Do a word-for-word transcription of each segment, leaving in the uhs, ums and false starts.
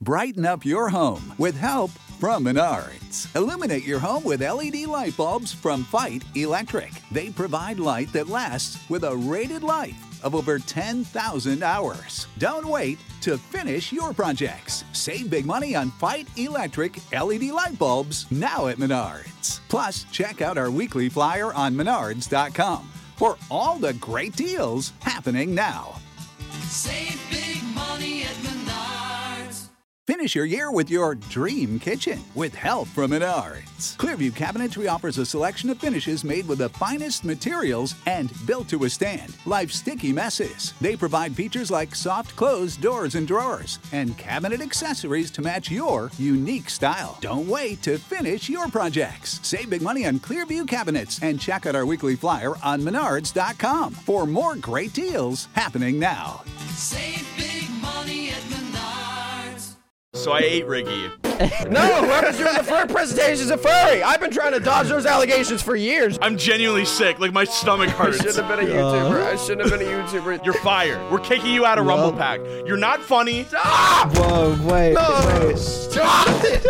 Brighten up your home with help from Menards. Illuminate your home with L E D light bulbs from Fight Electric. They provide light that lasts with a rated life of over ten thousand hours. Don't wait to finish your projects. Save big money on Fight Electric L E D light bulbs now at Menards. Plus, check out our weekly flyer on menards dot com for all the great deals happening now. Save big money at Menards. Finish your year with your dream kitchen with help from Menards. Clearview Cabinetry offers a selection of finishes made with the finest materials and built to withstand life's sticky messes. They provide features like soft close doors and drawers and cabinet accessories to match your unique style. Don't wait to finish your projects. Save big money on Clearview Cabinets and check out our weekly flyer on menards dot com for more great deals happening now. Save big money at Menards. So I ate Riggy. No, whoever's doing the fur presentation is a furry. I've been trying to dodge those allegations for years. I'm genuinely sick. Like, my stomach I hurts. shouldn't have been a YouTuber. I shouldn't have been a YouTuber. You're fired. We're kicking you out of Rumble Pack. You're not funny. Stop! Whoa, wait, No, wait. stop it!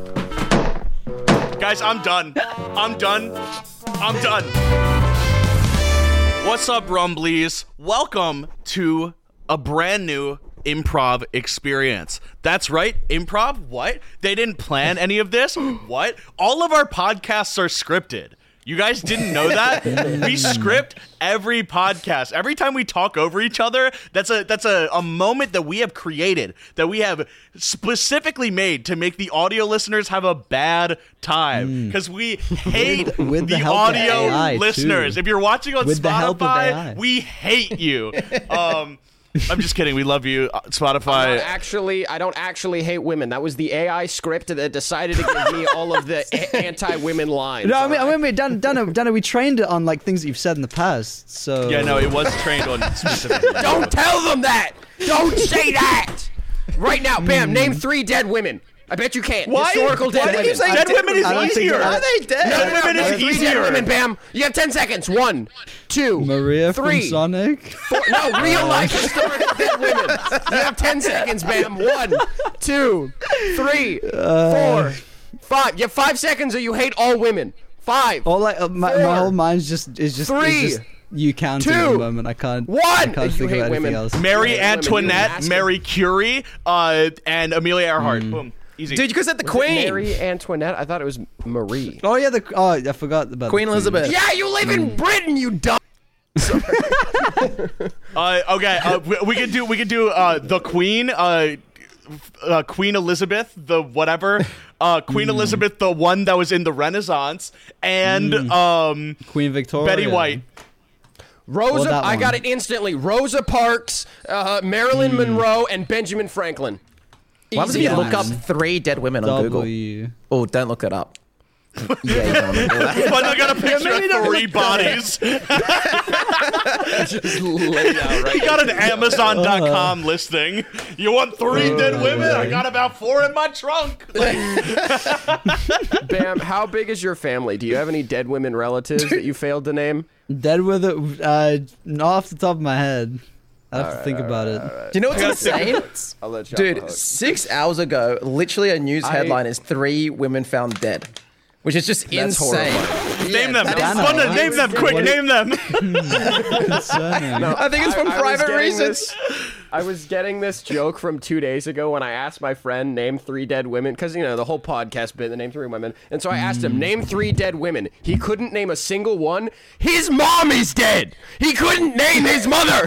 Guys, I'm done. I'm done. I'm done. What's up, Rumblies? Welcome to a brand new improv experience. That's right, improv? What? They didn't plan any of this? What? All of our podcasts are scripted. You guys didn't know that? We script every podcast. Every time we talk over each other, that's a that's a, a moment that we have created, that we have specifically made to make the audio listeners have a bad time. Because we hate With- with the, the help of audio A I listeners. too. If you're watching on With the help of A I. Spotify, we hate you. Um, I'm just kidding. We love you, uh, I Spotify. don't actually, I don't actually hate women. That was the A I script that decided to give me all of the a- anti-women lines. No, I mean, I mean, wait, Dana, Dana, Dana, we trained it on like things that you've said in the past. So Yeah, no, it was trained on specifically. Don't tell them that! Don't say that! Right now, bam, name three dead women. I bet you can't. Why? Historical dead Why do women. you say dead women is I don't think easier? that- How are they dead? No, no, Dead no, women no, is three easier. dead women, bam. You have ten seconds. One, two, Maria three, from Sonic. four. No, real life historical dead women. You have ten seconds, bam. One, two, three, four, five. You have five seconds or you hate all women. Five. All like uh, my, Four. my whole mind's just is just Three. is just you counting at Two. the moment. I can't. One. I can't You think hate of anything women. else. Mary Women, you Antoinette, massive- Mary Curie, uh, and Amelia Earhart. Boom. Easy. Dude, you could said the Was it Queen. Mary Antoinette? I thought it was Marie. Oh yeah, the oh I forgot about Queen the Elizabeth. Yeah, you live in Britain, you dumb. Uh, okay, uh, we, we could do we could do uh, the Queen, uh, uh, Queen Elizabeth, the whatever, uh, Queen Elizabeth, the one that was in the Renaissance, and um, Queen Victoria. Betty White. Rosa, that I got one. it instantly. Rosa Parks, uh, Marilyn Monroe, and Benjamin Franklin. Why would Easy you as look up that. three dead women on Google? W. Oh, don't look it up. Yeah, you don't wanna do that. But I got a picture of three bodies. Just laid out right He got an Amazon dot com listing. You want three dead women? I got about four in my trunk. Bam, how big is your family? Do you have any dead women relatives that you failed to name? Dead with it. Uh, not off the top of my head. I have to think about it. Do you know what's insane? I'll let you off the Dude, hook. six hours ago, literally a news I- headline is three women found dead. Which is just That's insane. Name them. that is- Fun to name them. Quick, What- name them. Concerning. I think it's from I- I was private getting reasons. this- I was getting this joke from two days ago when I asked my friend, name three dead women, because, you know, the whole podcast bit, the name three women. And so I asked him, name three dead women. He couldn't name a single one. His mom is dead. He couldn't name his mother.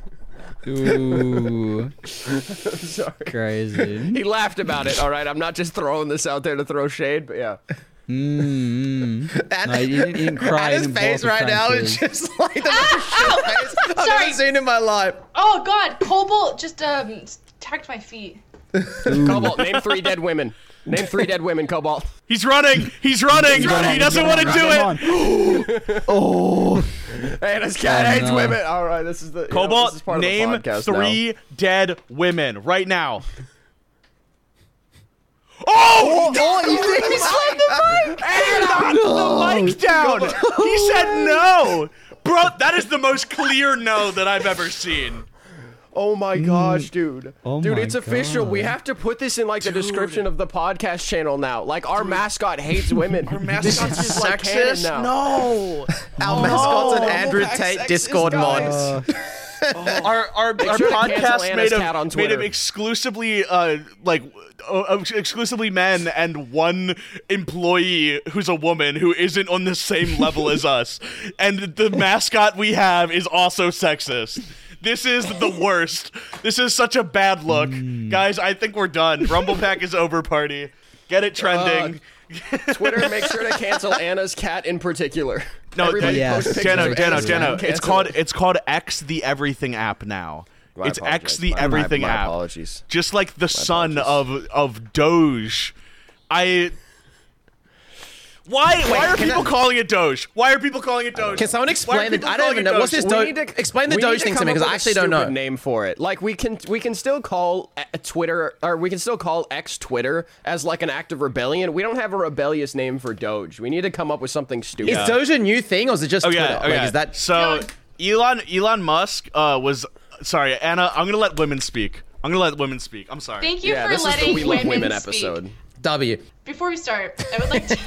Ooh, Sorry. crazy. He laughed about it, all right? I'm not just throwing this out there to throw shade, but yeah. Mm, mm. And, No, you didn't, you didn't cry. and his you didn't face blow up right the now is Frankfurt. just like the most shit face I've Sorry. ever seen in my life. Oh God, Cobalt just um attacked my feet. Cobalt, name three dead women. Name three dead women, Cobalt. He's running. He's running. He doesn't want to do Come it. on. Oh, Hey, this cat Oh, hates no. women. All right, this is the you know, this Cobalt, is part name of the podcast three now. dead women right now. Oh! oh, He knocked the mic down. He said no. Bro, that is the most clear no that I've ever seen. Oh my gosh, dude. Oh dude, my it's official. We God. have to put this in like the description of the podcast channel now. Like our mascot hates women. Our mascot's is like canon sexist? now. No. Our mascot's an no. Andrew Rumble Pack Tate sexist, Discord mod. Uh, Our our, our sure to cancel podcast Anna's made him cat on made Twitter. him exclusively uh like uh, exclusively men and one employee who's a woman who isn't on the same level as us, and the mascot we have is also sexist. This is the worst. This is such a bad look, guys. I think we're done. Rumble Pack is over. Party. Get it trending. Twitter, make sure to cancel Anna's cat in particular. No, Everybody yes. post pictures Dano, of Dano, Anna's cat Dano. and It's cancel called it. it's called X the Everything app now. My It's X apologies. the My- Everything my, my app. apologies. Just like the son of of Doge. I. Why? why are can people I- calling it Doge? Why are people calling it Doge? Can someone Why are explain the? people I don't calling even it know. What's Doge? this We Doge? need to- Explain the we Doge need to thing to come me up because with I a actually don't know. stupid name for it. Like we can we can still call uh, Twitter or we can still call X Twitter as like an act of rebellion. We don't have a rebellious name for Doge. We need to come up with something stupid. Is Doge a new thing or is it just Oh Twitter? yeah, oh, like, yeah. is that So Elon Elon Musk uh, was sorry, Anna. I'm gonna let women speak. I'm gonna let women speak. I'm sorry. Thank you yeah, for this is letting the We Love women, Women speak. episode. W? Before we start, I would like to,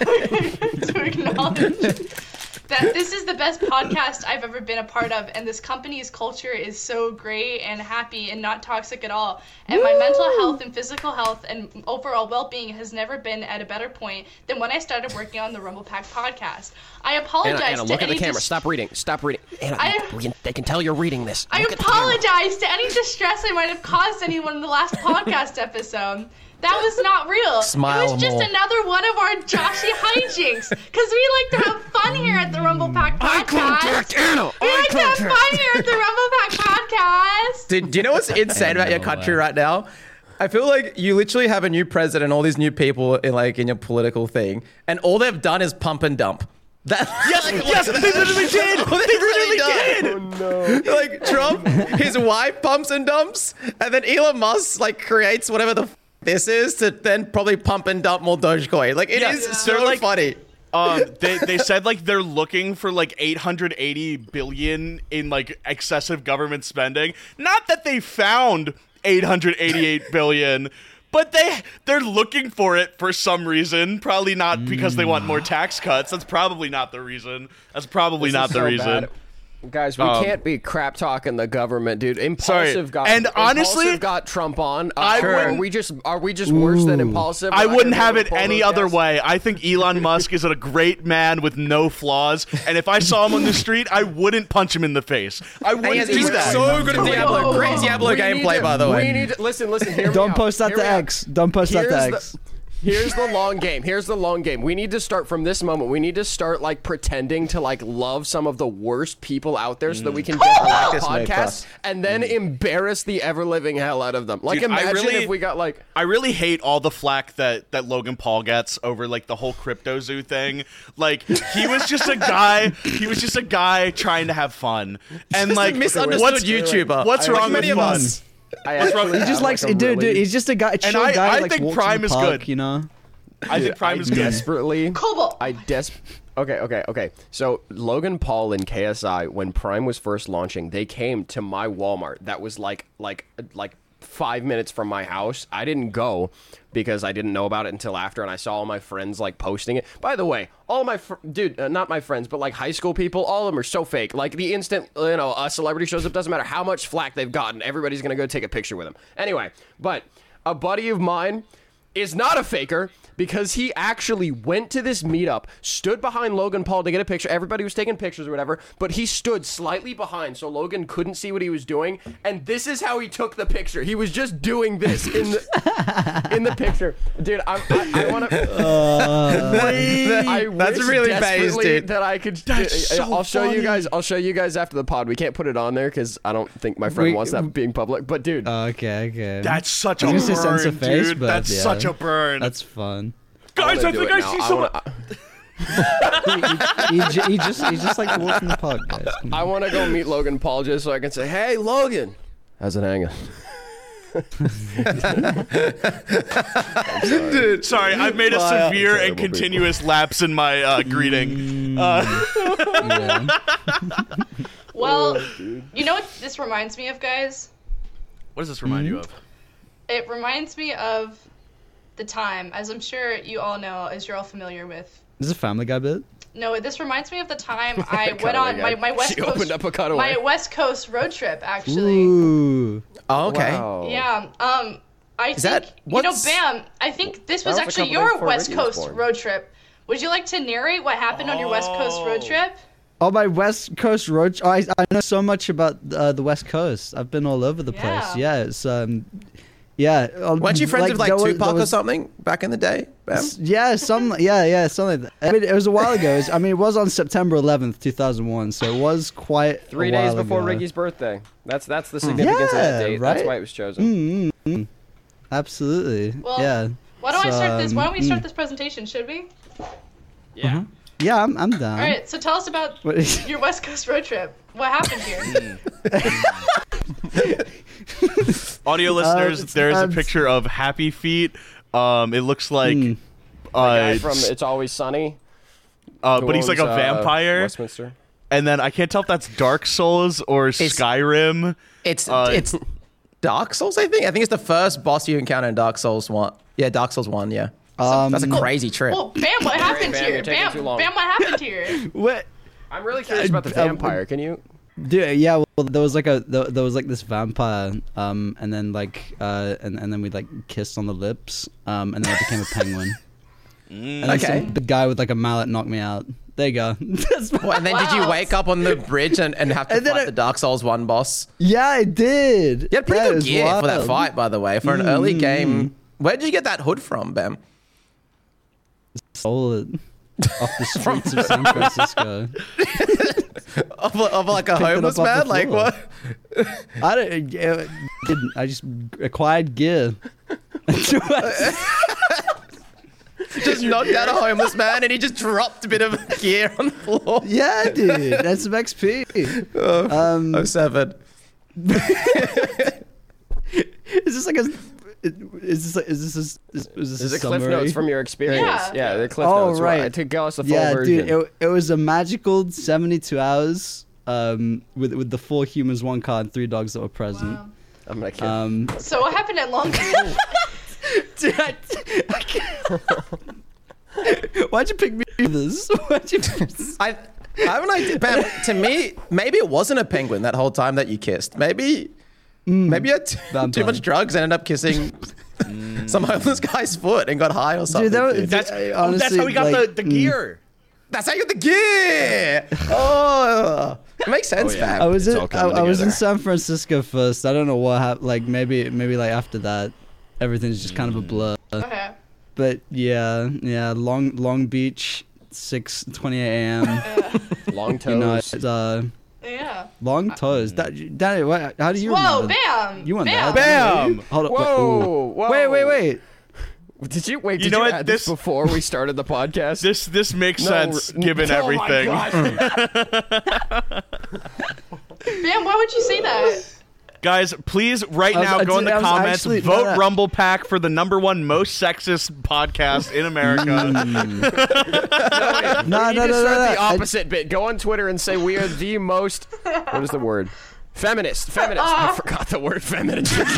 to acknowledge that this is the best podcast I've ever been a part of, and this company's culture is so great and happy and not toxic at all. And my mental health and physical health and overall well-being has never been at a better point than when I started working on the Rumble Pack podcast. I apologize Anna, Anna, to look at any the camera. dis- Stop reading. Stop reading. Anna, I- we can, they can tell you're reading this. I Look at the camera. apologize to any distress I might have caused anyone in the last podcast episode. That was not real. Smile it was just more. another one of our Joshy hijinks. Because we like to have fun here at the Rumble Pack podcast. Anna. We like to have fun here at the Rumble Pack podcast. Dude, do you know what's insane about your No country way. right now? I feel like you literally have a new president, all these new people in like in your political thing, and all they've done is pump and dump. That Yes, yes, they literally did. They literally did. Oh no. Like Trump, his wife pumps and dumps, and then Elon Musk like creates whatever the f- this is to then probably pump and dump more Dogecoin. Like it Yeah, is yeah. so They're like- funny. Um, they they said like they're looking for like eight hundred eighty billion in like excessive government spending. Not that they found eight hundred eighty-eight billion, but they they're looking for it for some reason. Probably not because they want more tax cuts. That's probably not the reason. That's probably This not is the so reason. bad. Guys, we Um, can't be crap talking the government, dude. Impulsive Sorry. got And honestly- Impulsive got Trump on. Uh, I are wouldn't- we just are we just worse than Impulsive? I We're not wouldn't gonna have be it able to pull any those other guys? way. I think Elon Musk is a great man with no flaws, and if I saw him on the street, I wouldn't punch him in the face. I And he wouldn't has- do he's that. so good at Whoa. Diablo. Great Diablo We need gameplay, to- by the We way. need to, listen, listen. Hear me Don't out. post that Hear to me out. X. Don't post that to Here's X. the, here's the long game. Here's the long game. We need to start from this moment. We need to start like pretending to like love some of the worst people out there so that we can get them on this the move, podcast Puss. and then embarrass the ever living hell out of them. Like Dude, I imagine really- if we got like I really hate all the flack that, that Logan Paul gets over like the whole crypto zoo thing. Like he was just a guy. He was just a guy trying to have fun. And Just like a misunderstood what's YouTuber. What's Like wrong many with of fun? us. I What's wrong- actually He He just have, likes, like, a dude, really dude. He's just a guy, a chill I- guy. I who likes think walks Prime in the is park, good. You know. I think Prime I is good. desperately Cobalt. I des Okay, okay, okay. So Logan Paul and K S I, when Prime was first launching, they came to my Walmart. That was like like like five minutes from my house. I didn't go because I didn't know about it until after, and I saw all my friends like posting it. By the way, all my fr- dude, uh, not my friends, but like high school people, all of them are so fake. Like the instant you know a celebrity shows up, doesn't matter how much flack they've gotten, everybody's gonna go take a picture with them. Anyway, but a buddy of mine is not a faker because he actually went to this meetup, stood behind Logan Paul to get a picture. Everybody was taking pictures or whatever, but he stood slightly behind so Logan couldn't see what he was doing. And this is how he took the picture. He was just doing this in the in the picture, dude. I, I, I want to. I That's wish really based, desperately dude. that I could. That's so I'll show you funny. guys. I'll show you guys after the pod. We can't put it on there because I don't think my friend We- wants that being public. But dude, Oh, okay, okay. That's such I a was gonna say burn, sense of face, dude. but That's yeah. such a burn. That's fun. Guys, I wanna do think it I now. see I someone. wanna- he, he, ju- he just he just like walks in the park, guys. Come I on. want to go meet Logan Paul just so I can say, "Hey, Logan, how's it hanging?" Dude, Sorry, I've made a Wow. severe and Terrible people. continuous lapse in my uh, greeting. Uh, Yeah. Well, you know what this reminds me of, guys? What does this remind you of? It reminds me of the time, as I'm sure you all know, as you're all familiar with. Is this a Family Guy bit? No, this reminds me of the time I went Cutaway on guy. my, my West She Coast opened up a cutaway. my West Coast road trip. Actually, Ooh. Oh, okay. Wow. yeah. Um, I Is think that- you know, what's- Bam. I think this was, was a actually couple days your before West Ricky was Coast born. road trip. Would you like to narrate what happened on your West Coast road Oh. trip? Oh, my West Coast road. Oh, I I know so much about uh, the West Coast. I've been all over the place. Yeah. Yeah, it's um, yeah. uh, Weren't you friends like, with like there was- Tupac there or was- something back in the day? Bam? S- Yeah, some yeah, yeah, something like that. I mean, it was a while ago. It was- I mean, it was on September eleventh, two thousand one, so it was quite Three a days while before ago. Ricky's birthday. That's that's the significance of Yeah, that date. That's right? why it was chosen. Mm-hmm. Absolutely. Well, yeah. Why don't I So, start this? Why don't we start mm. this presentation? Should we? Yeah. Yeah, I'm I'm down. All right. So tell us about What is- your West Coast road trip. What happened here? Audio listeners, it's- there's a um, picture of Happy Feet. Um, it looks like, Mm. uh, Guy from It's Always Sunny. uh, who but he's like a owns, uh, vampire. Westminster. And then I can't tell if that's Dark Souls or Skyrim. It's Uh, it's Dark Souls, I think. I think it's the first boss you encounter in Dark Souls one. Yeah, Dark Souls one. Yeah, Um, that's a crazy trip. Well, Bam, what happened Bam, here? you're taking Bam, too long. Bam, what happened here? what? I'm really curious about the Uh, uh, vampire. Can you? Dude, yeah, well, there was like a there, there was like this vampire, um, and then like uh, and and then we like kissed on the lips, um, and then I became a penguin. And then Okay. some big guy with like a mallet knocked me out. There you go. That's Well, and then did you Wow. wake up on the bridge and, and have to And then fight I- the Dark Souls one boss? yeah, I did. You had pretty Yeah, it good was gear for that wild. fight, by the way, for an early Mm. game. Where did you get that hood from, Bam? Stole it off the streets of San Francisco. Of, of like a Picked it homeless up off man? the Like floor. what? I don't. uh, didn't. I just acquired gear. Just knocked out a homeless man and he just dropped a bit of gear on the floor. Yeah, dude. That's some X P. Um, Oh seven. is this like a? Is this like, is this a, is, is this This a is Cliff summary? Notes from your experience. Yeah. Yeah, the Cliff Oh, Notes. right. Right. To give us the full Yeah, version. dude. It, it was a magical seventy-two hours. Um, with with the four humans, one card, and three dogs that were present. Wow. I'm gonna kill. Um, So what happened at Long Beach? dude, I, I can't- Why'd you pick me for this? Why'd you? I, I have an idea. Bam, to me, maybe it wasn't a penguin that whole time that you kissed. Maybe, maybe you had t- too Vampire. much drugs and ended up kissing some homeless guy's foot and got high or something. Dude, that was, dude. That's, I- oh, that's how we got like, the, the mm. gear. That's how you get the gear. Oh, it makes sense, Oh, yeah. fam. I was It's in all I, coming I was in together. San Francisco first. I don't know what happened. Like maybe maybe like after that, everything's just kind of a blur. Okay. But yeah, yeah, Long Long Beach, six twenty a.m. Long toes. You know, it's, uh, Yeah. long toes. That, Danny, what, how do you Whoa, remember? Bam! You want Bam! that? Bam! Hold on. Whoa, wait, whoa. wait, wait, wait. Did you wait? You Did know you what? add this, This- before we started the podcast? This this makes No, sense r- given oh my everything. God. Bam, why would you say that? Guys, please right I was- now I go in did- the I was comments, actually- vote no, no. Rumble Pack for the number one most sexist podcast in America. No, we no, need no, to no, start no, the no. I- opposite bit. Go on Twitter and say we are the most. What is the word? Feminist. Feminist. I forgot the word feminist. This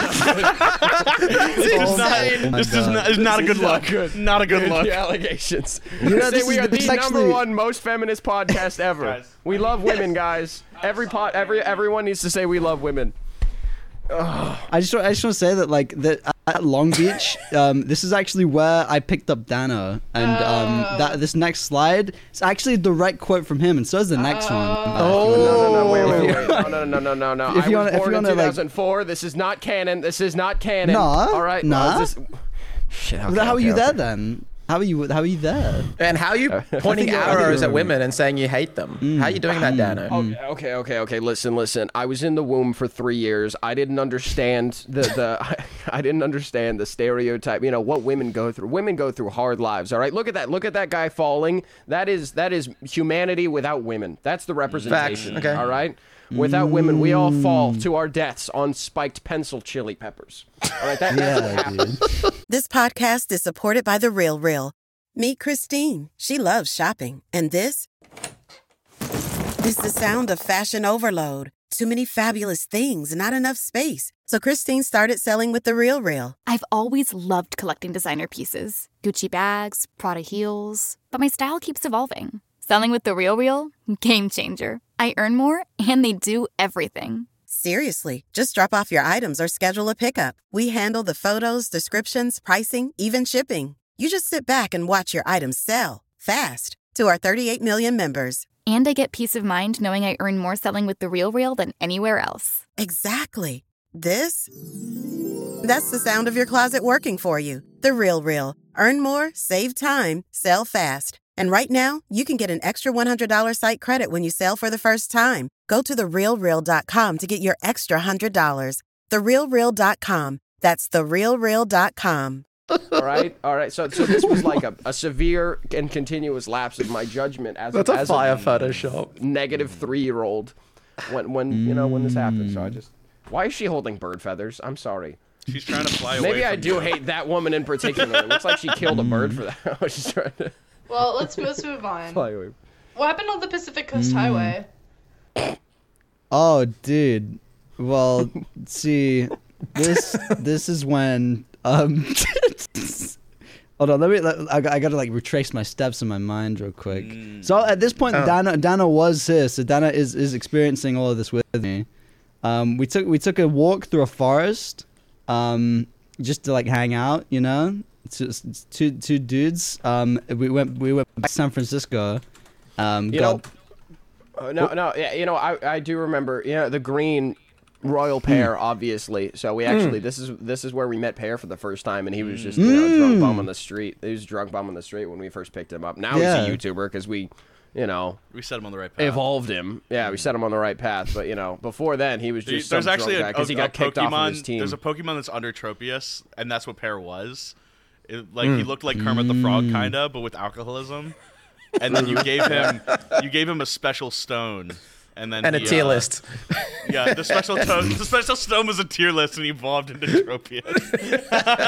is not, Oh my this is God. not, is not a good is not look. good. Not a good look. The allegations. You know, say this we is- are the this number actually- one most feminist podcast ever. Guys. We love women, guys. Every pot, every everyone needs to say we love women. I just I just want to say that like that at Long Beach, um, this is actually where I picked up Dano, and um, Oh. that this next slide is actually a direct quote from him, and so is the next one. No, no, no, wait, wait, If wait. No, no, no, no, no, no. If I you was wanna- if born you in wanna, like- two thousand four. This is not canon. This is not canon. Nah, All right. nah. No, is this... Shit. Okay, How are okay, you okay. there then? How are you? How are you there? And how are you pointing think- I think arrows you're at women and saying you hate them? How are you doing that, Dano? Okay, okay, okay, okay. Listen, listen. I was in the womb for three years. I didn't understand the the. I, I didn't understand the stereotype. You know what women go through. Women go through hard lives. All right. Look at that. Look at that guy falling. That is that is humanity without women. That's the representation. okay. All right. Without women, we all fall to our deaths on spiked pencil chili peppers. All right. That, that's what Yeah, happens. dude. This podcast is supported by The Real Real. Meet Christine. She loves shopping. And this is the sound of fashion overload. Too many fabulous things, not enough space. So Christine started selling with The Real Real. I've always loved collecting designer pieces. Gucci bags, Prada heels. But my style keeps evolving. Selling with The Real Real? Game changer. I earn more, and they do everything. Seriously, just drop off your items or schedule a pickup. We handle the photos, descriptions, pricing, even shipping. You just sit back and watch your items sell fast to our thirty-eight million members. And I get peace of mind knowing I earn more selling with The Real Real than anywhere else. Exactly. This? That's the sound of your closet working for you. The Real Real. Earn more, save time, sell fast. And right now, you can get an extra one hundred dollars site credit when you sell for the first time. Go to the real real dot com to get your extra one hundred dollars. the real real dot com. That's the real real dot com. All right, all right. So, so this was like a, a severe and continuous lapse of my judgment as That's a, a as fire a Photoshop. negative three-year-old when when you know when this happened. So I just, why is she holding bird feathers? I'm sorry. She's trying to fly away. Maybe I from do you. hate that woman in particular. It looks like she killed a bird for that. She's trying to Well, let's let's move on. fly away. What happened on the Pacific Coast Highway? Oh, dude. Well, see, this this is when um. Hold on, let me. Let, I, I gotta like retrace my steps in my mind real quick. So at this point, Oh. Dana Dana was here, so Dana is is experiencing all of this with me. Um, we took we took a walk through a forest, um, just to like hang out, you know. Two two, two dudes. Um, we went we went back to San Francisco. Um, You got, know, uh, no, no, yeah, you know, I I do remember, you know, the green royal pair, obviously. So we actually this is this is where we met Pear for the first time, and he was just you know drunk bum on the street. He was drunk bum on the street when we first picked him up. Now Yeah. he's a YouTuber because we, you know, We set him on the right path. evolved him. Yeah, we set him on the right path. But you know, before then he was There- just There's some actually drunk a, guy because a, he got a kicked Pokemon. off of his team. There's a Pokemon that's under Tropius, and that's what Pear was. It, like he looked like Kermit the Frog, kinda, but with alcoholism. And then you gave him you gave him a special stone, and then And a he, tier uh, list. Yeah, the special to- the special stone was a tier list, and he evolved into Tropius.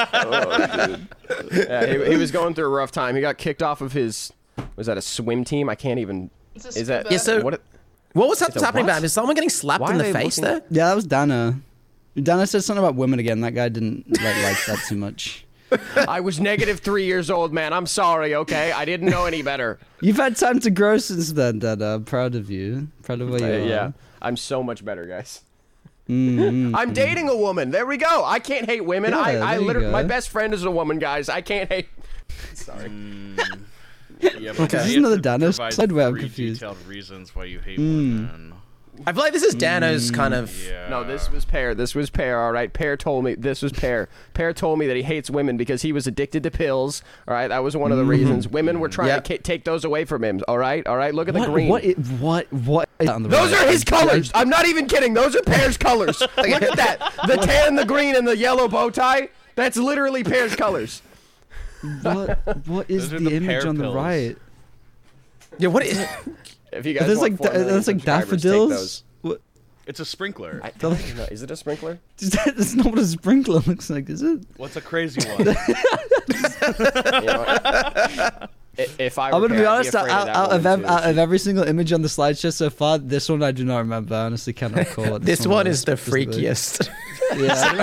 Yeah, he, he was going through a rough time. He got kicked off of his. Was that a swim team? I can't even. It's a Is that scuba. Yeah, so- what? What was that It's a happening what? about him? Is someone getting slapped Why in are the they face looking- there? yeah, that was Dana. Dana said something about women again. That guy didn't like, like that too much. I was negative three years old, man. I'm sorry, okay? I didn't know any better. You've had time to grow since then, Dana. I'm proud of you. Proud of where you Uh, are. yeah, I'm so much better, guys. Mm-hmm. I'm dating a woman. There we go. I can't hate women. Yeah, I, I there you literally, go. my best friend is a woman, guys. I can't hate. Sorry. Yeah, but Okay. you Is this have another to Dana's provide side where I'm three confused? detailed reasons why you hate women. I feel like this is Dano's kind of. Yeah. No, this was Pear. This was Pear. All right, Pear told me. This was Pear. Pear told me that he hates women because he was addicted to pills. All right, that was one of the reasons. Women were trying Yep. to ca- take those away from him. All right, all right. Look at the What, green. what, i- what, what is on the Those right? are his colors. I'm not even kidding. Those are Pear's colors. Look at that. The tan, the green, and the yellow bow tie. That's literally Pear's colors. What, what is Those are the, the image pear on the pills. right? Yeah, what is. If you guys There's want like four million that's like subscribers, take daffodils. those. What? It's a sprinkler. I, I don't know. Is it a sprinkler? That's not what a sprinkler looks like, is it? What's a crazy one? You know what? I- if I were I'm gonna Pear, be I'd honest. afraid Out, that out of woman, ev- too. out of every single image on the slideshow so far, this one I do not remember. I honestly cannot recall what This one was is the specifically. freakiest.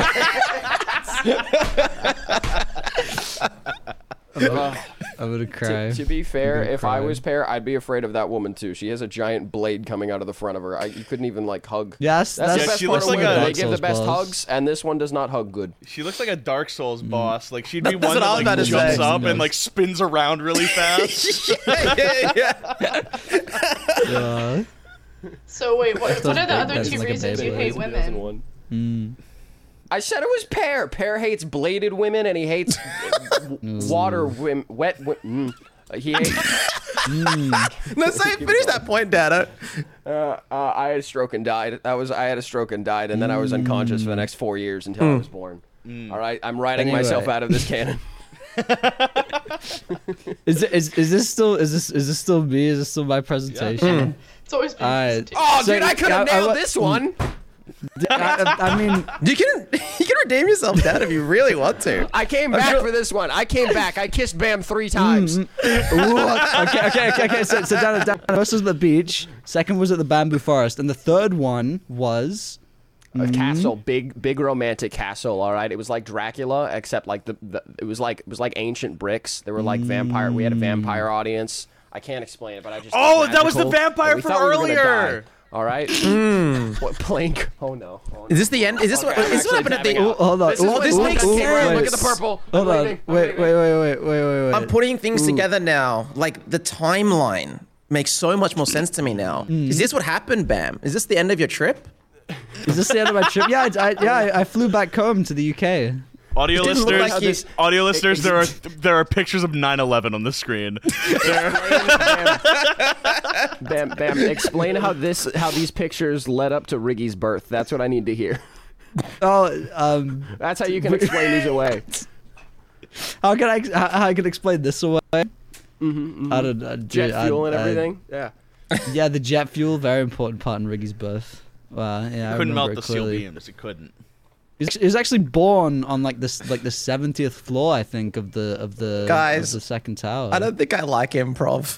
Yeah. I'm, gonna, I'm gonna cry. To, to be fair, gonna if I cry. was Pear, I'd be afraid of that woman too. She has a giant blade coming out of the front of her. I, you couldn't even like hug. Yes, That's, that's, the Yeah, best she part looks of like women. a- They Dark give the Souls best boss. hugs, and this one does not hug good. She looks like a Dark Souls boss. Like she'd be That- that's one what that I was like about to jumps say. up and like spins around really fast. yeah, yeah, yeah. Yeah. So wait, what, what are the big- other that's two like a reasons you Beyblade. hate women? Mm. I said it was Pear. Pear hates bladed women, and he hates w- water women, wet women. Mm. He hates. No, say, finish that point, Dano. Uh, uh, I had a stroke and died. That was I had a stroke and died, and then I was unconscious for the next four years until I was born. All right, I'm writing Anyway. myself out of this canon. Is, it, is is this still is this is this still me? Is this still my presentation? It's always been Alright. too. Oh, So, dude, I could have I- I nailed wa- this one. I, I mean, You can you can redeem yourself, Dad, if you really want to. I came back for this one. I came back. I kissed Bam three times. ooh, okay, okay, okay, okay. So, so Dana, Dana, first was at the beach. Second was at the bamboo forest, and the third one was. A castle, big, big romantic castle. All right, it was like Dracula, except like the, the it was like it was like ancient bricks. There were like vampire. We had a vampire audience. I can't explain it, but I just. Oh, that was the magical, vampire and we from thought we were gonna earlier. die. All right. What Plank? Oh no. Oh, no. Is this the end? Is this what, Okay, I'm is this what actually happened at the? tapping out. Oh, hold on. This is Ooh, what this ooh, makes ooh, sense. Look wait. at the purple. Hold I'm on. leaving. I'm Wait, leaving. wait, wait, wait, wait, wait, wait. I'm putting things together now. Like the timeline makes so much more sense to me now. Is this what happened, Bam? Is this the end of your trip? Is this the end of my trip? Yeah, I, I, yeah. I, I flew back home to the U K. Audio It didn't look listeners, like you- audio listeners, there are there are pictures of nine eleven on the screen. Bam, Bam, explain how this, how these pictures led up to Riggy's birth. That's what I need to hear. Oh, um, That's how you can explain these away. how can I how, how I can explain this away? Mm-hmm, I don't know. Jet dude, fuel I, and I- everything. Yeah. yeah, the jet fuel, very important part in Riggy's birth. Wow, yeah, I Couldn't remember melt it the steel clearly. beams. It couldn't. He was- he was actually born on like this, like the seventieth floor, I think, of the of the Guys, of the second tower. I don't think I like improv.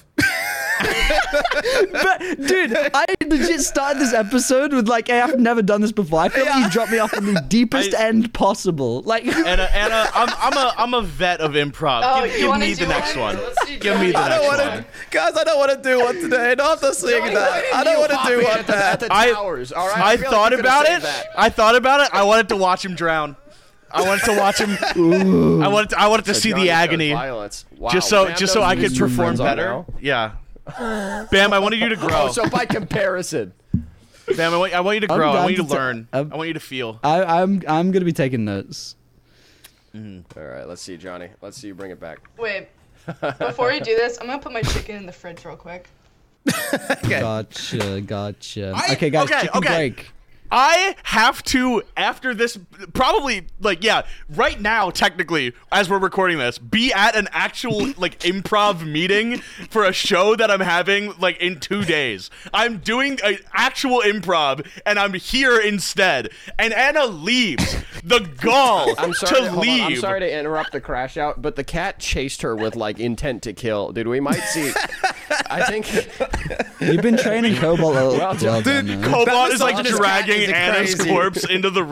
But dude, I legit started this episode with like, hey, I've never done this before. I feel like you dropped me off on the deepest I- end possible. Like, Anna, Anna, I'm, I'm a I'm a vet of improv. Oh, give you give wanna me do the next one? one. Let's see, Give me the I next don't want one. to, guys. I don't want to do one today. Not after seeing that. I don't want to do one at the, at bad. the I- towers. All right. I feel like thought you could've about saved it. that. I thought about it. I wanted to watch him drown. I wanted to watch him. I wanted to, I wanted to see Johnny the shows agony, Violence. Wow, just so Bam just so knows I who could his true perform friends are better. now. Yeah. Bam, I wanted you to grow. Oh, so by comparison. Bam, I want, I want you to I'm grow. I down want you to to ta- learn. I'm- I want you to feel. I, I'm I'm gonna be taking notes. All right, let's see, Johnny. Let's see you bring it back. Wait. Before you do this, I'm gonna put my chicken in the fridge real quick. Okay. Gotcha, gotcha. I- okay, guys, okay, chicken okay. break. I have to, after this, probably, like, yeah, right now, technically, as we're recording this, be at an actual, like, improv meeting for a show that I'm having, like, in two days. I'm doing an actual improv, and I'm here instead. And Anna leaves. The gall I'm sorry. to to, hold leave. on, I'm sorry to interrupt the crash out, but the cat chased her with like intent to kill. Dude, we might see. I think. You've been training Cobalt a Well well, done. done, Dude, man. Cobalt That is, like, misogynist cat dragging is Anna's crazy. corpse into the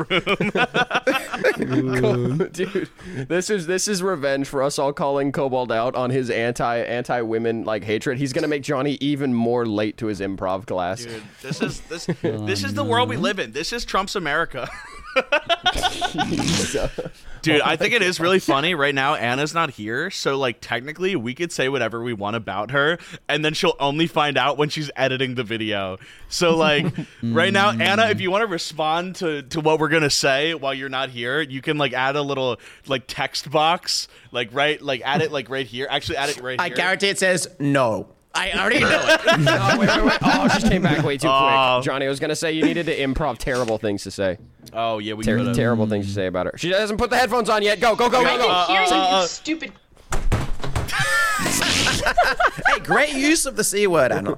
room. Dude, this is this is revenge for us all calling Cobalt out on his anti anti women like hatred. He's gonna make Johnny even more late to his improv class. Dude, this is this this is the world we live in. This is Trump's America. Dude, I think it is really funny right now. Anna's not here, so like technically we could say whatever we want about her, and then she'll only find out when she's editing the video. So like right now, Anna, if you want to respond to to what we're gonna say while you're not here, you can like add a little like text box, like right, like add it like right here. Actually, add it right I here. guarantee it says no. I already know it. Oh, wait, wait, wait. Oh, she came back way too Oh. quick. Johnny, I was gonna say you needed to improv terrible things to say. Oh yeah, we Ter- could have. terrible things to say about her. She hasn't put the headphones on yet. Go, go, go, I go, go. can hear you, uh, you stupid. Hey, great use of the C word, Anna.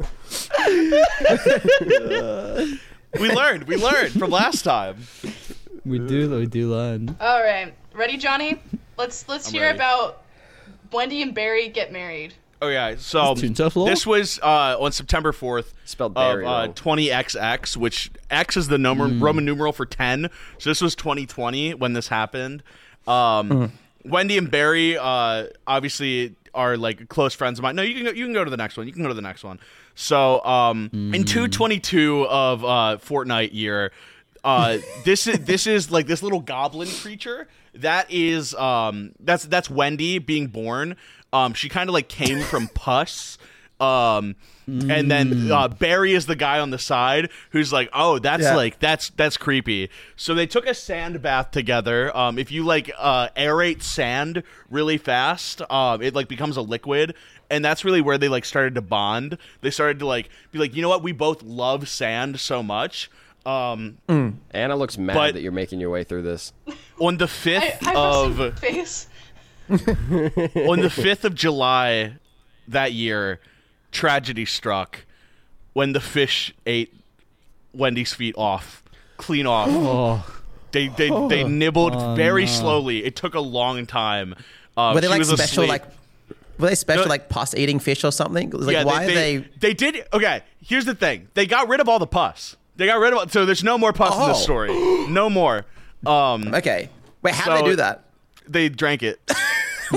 We learned. We learned from last time. We do, we do learn. All right, ready, Johnny? Let's let's I'm hear ready. about Wendy and Barry get married. Oh yeah, so Is it tough law? this was uh, on September fourth Spelled of Barry uh, wrong. twenty X X, which X is the number, Roman numeral for ten. So this was twenty twenty when this happened. Um, Wendy and Barry uh, obviously are like close friends of mine. No, you can go, you can go to the next one. You can go to the next one. So um, in two twenty-two of uh, Fortnite year, uh, this is this is like this little goblin creature. That is um, that's that's Wendy being born. Um, she kind of like came from pus. Um, and then uh, Barry is the guy on the side who's like, oh, that's Yeah. like that's that's creepy. So they took a sand bath together. Um, if you like uh, aerate sand really fast, um, it like becomes a liquid, and that's really where they like started to bond. They started to like be like, you know what, we both love sand so much. Um, Anna looks mad But- that you're making your way through this. on the I, fifth I have some of face. on the fifth of July that year, tragedy struck when the fish ate Wendy's feet off. clean off. Oh. They they they nibbled Oh, very no. slowly. It took a long time. Uh, Were they she like was special, asleep. like, were they special, No. like pus eating fish or something? Like, yeah, why they, are they, they? they did. Okay, here's the thing. They got rid of all the pus. They got rid of so there's no more pus in this Oh. story. No more. Um, Okay, wait, how so- do they do that? They drank it. Who?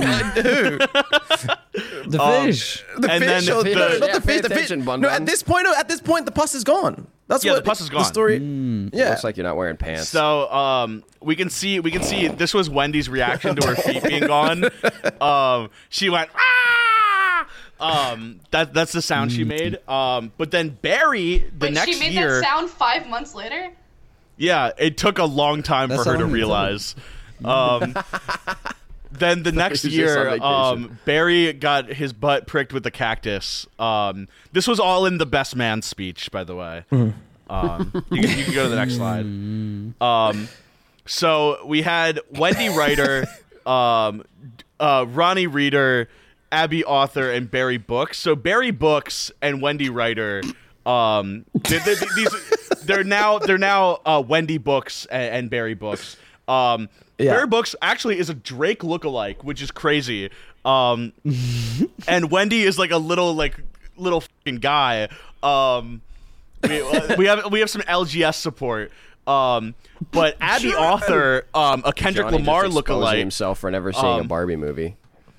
The Um, fish. The And fish then or the- no, not Yeah, the pay fish. The fish. attention, Bun No, Bun. at this point, at this point, the pus is gone. That's Yeah, what the pus is The gone. story. Yeah. Looks like you're not wearing pants. So um, we can see we can see this was Wendy's reaction to her feet being gone. Um, she went ah. Um, that that's the sound she made. Um, but then Barry the Wait, next she made year, that sound five months later? yeah, it took a long time That's for her how to long it took. realize. Um, then the next He's just on year, vacation. um, Barry got his butt pricked with a cactus. Um, this was all in the best man speech, by the way. Um, you, can, you can go to the next slide. Um, so we had Wendy Ryder, um, uh, Ronnie Reeder, Abby Author, and Barry Books. So Barry Books and Wendy Ryder, um, they, they, these they're now they're now uh, Wendy Books and, and Barry Books. Um, Yeah. Barry Books actually is a Drake lookalike, which is crazy. Um, and Wendy is like a little like little fucking guy. Um, we, uh, we have we have some L G S support. Um, but Abby Author, um, a Kendrick Johnny Lamar just exposing lookalike. himself for never seeing a Um, Barbie movie.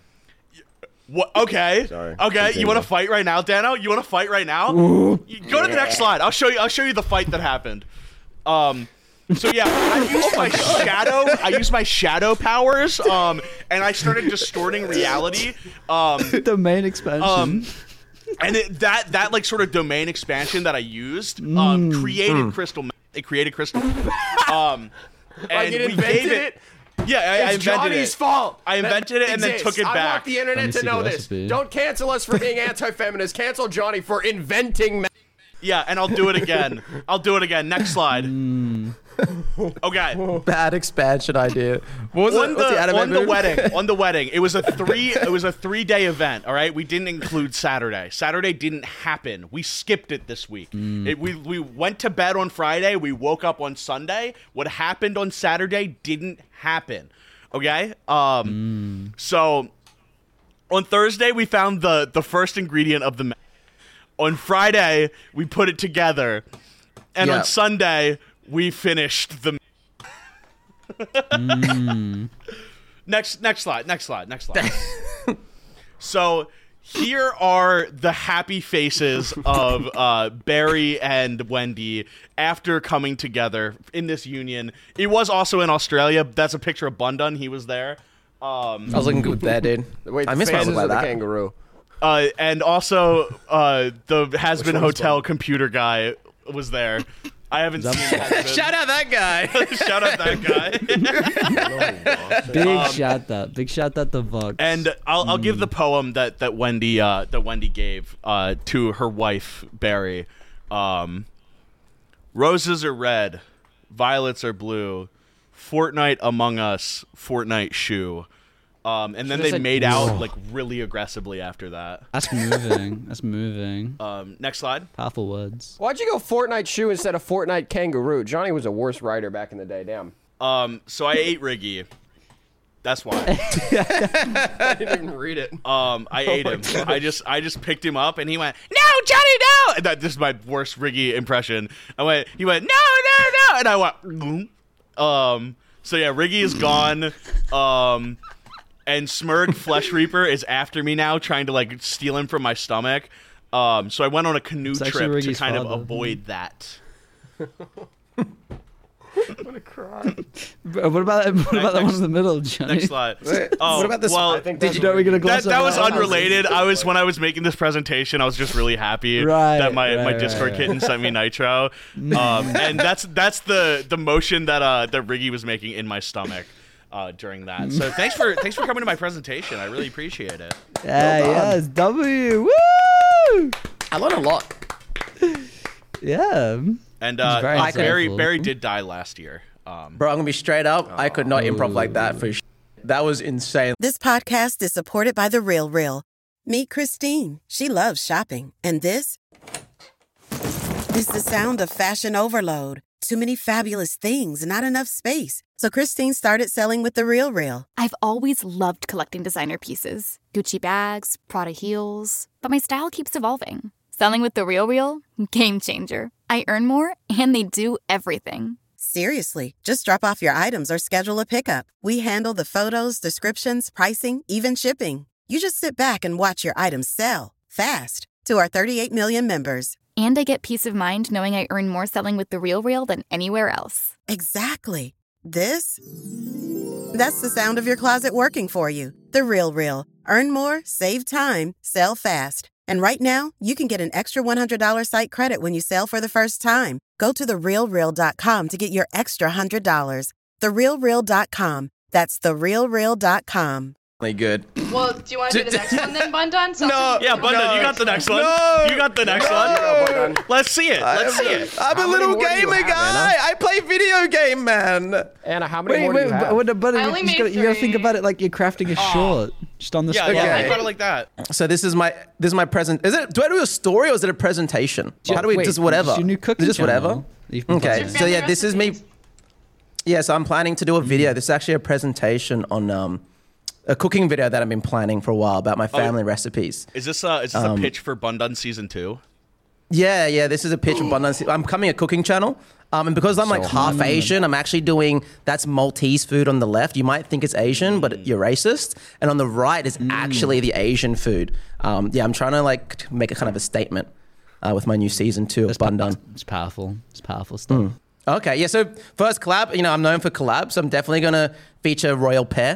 What? Okay. Sorry. Okay. Continue. You want to fight right now, Dano? You want to fight right now? You- Go to the next slide. I'll show you. I'll show you the fight that happened. Um. So yeah, I used my shadow. I used my shadow powers. Um, and I started distorting reality. Um, Domain expansion. um, and it, that that like sort of domain expansion that I used um created crystal. ma- It created crystal. Um, and Like it we invented gave it? Yeah, I, I It's invented Johnny's it. fault. I invented it and then exists. took it I back. want the Let me internet to see know the this. recipe. Don't cancel us for being anti-feminist. Cancel Johnny for inventing. Ma- Yeah, and I'll do it again. I'll do it again. Next slide. Hmm. Okay. Bad expansion idea. What was on it? What's the the, anime on the movie? wedding, on the wedding, it was a three it was a three day event. All right, we didn't include Saturday. Saturday didn't happen. We skipped it this week. It, we we went to bed on Friday. We woke up on Sunday. What happened on Saturday didn't happen. Okay. Um. So on Thursday we found the the first ingredient of the. Ma- on Friday we put it together, and Yeah. on Sunday we finished the. Next, next slide. Next slide. Next slide. So here are the happy faces of uh, Barry and Wendy after coming together in this union. It was also in Australia. That's a picture of Bundun. He was there. Um, I was looking good there, dude. Wait, I the miss my faces look like of the that. kangaroo. uh, and also uh, the Has Been one was Hotel Bundun? computer guy was there. I haven't seen Has Been. Shout out that guy. Shout out that guy. Big shout out. Big shout out to Vox. And I'll, I'll give the poem that that Wendy uh, that Wendy gave uh, to her wife Barry. Um, Roses are red, violets are blue. Fortnite Among Us, Fortnite shoe. Um, and then Just they like- made out like really aggressively after that. That's moving. That's moving. Um, next slide. Powerful words. Why'd you go Fortnite shoe instead of Fortnite kangaroo? Johnny was a worse writer back in the day. Damn. Um, so I ate Riggy. That's why. I didn't even read it. Um, I Oh ate my him. gosh. I just, I just picked him up, and he went, "No, Johnny, no!" And that this is my worst Riggy impression. I went, he went, "No, no, no!" And I went, "Mm." um. So yeah, Riggy is gone. Um, and Smurg Flesh Reaper is after me now, trying to like steal him from my stomach. Um, so I went on a canoe It's trip actually to Riggy's kind of father. avoid that. But what about what about the one in the middle, Johnny? Next slide. Oh, what about this? Well, I think Did that's you know we were gonna gloss that, that over was one? unrelated. I was when I was making this presentation, I was just really happy Right, that my, right, my right, Discord right. kitten sent me Nitro, um, and that's that's the the motion that uh that Riggy was making in my stomach uh, during that. So thanks for thanks for coming to my presentation. I really appreciate it. Yeah, yes, W. Woo! I learned a lot. Yeah. And It's uh, very uh, Barry insightful. Barry did die last year. Um, Bro, I'm gonna be straight up. I could not improv like that for sh- That was insane. This podcast is supported by The Real Real. Meet Christine. She loves shopping. And this is the sound of fashion overload. Too many fabulous things and not enough space. So Christine started selling with The Real Real. I've always loved collecting designer pieces. Gucci bags, Prada heels. But my style keeps evolving. Selling with The Real Real? Game changer. I earn more, and they do everything. Seriously, just drop off your items or schedule a pickup. We handle the photos, descriptions, pricing, even shipping. You just sit back and watch your items sell fast to our thirty-eight million members. And I get peace of mind knowing I earn more selling with The Real Real than anywhere else. Exactly. This? That's the sound of your closet working for you. The Real Real. Earn more, save time, sell fast. And right now, you can get an extra one hundred dollars site credit when you sell for the first time. Go to the real real dot com to get your extra one hundred dollars. the real real dot com. That's the real real dot com. Good. Well, do you want to do the next one then, Bundan? Something- No. Yeah, Bundan, No. you got the next one. No. You got the next No. one. Let's see it. Let's see it. I'm How a many little more do you gamer have, guy. Anna? I play video game, man. Anna, how many Wait, more do wait, you have? but, but, but I you, only just made gotta, you gotta think three. about it like you're crafting a short, just on the Yeah, spot. yeah, Okay. think about it like that. So this is my this is my present. Is it? Do I do a story or is it a presentation? How do we Wait, just whatever? it's your new cooking Just channel whatever. that you've been Okay. posting. So yeah, this is me. Recipes. Yeah, so I'm planning to do a video. This is actually a presentation on um, a cooking video that I've been planning for a while about my family recipes. Is this uh is this Um, a pitch for Bundan season two? Yeah, yeah, this is a pitch of abundance. I'm coming a cooking channel. Um, and because I'm like half Asian, I'm actually doing, that's Maltese food on the left. You might think it's Asian, but you're racist. And on the right is actually the Asian food. Um, yeah, I'm trying to like make a kind of a statement uh, with my new season two of Bundan. It's powerful. It's powerful stuff. Okay, yeah, so first collab, you know, I'm known for collabs, so I'm definitely going to feature Royal Pear.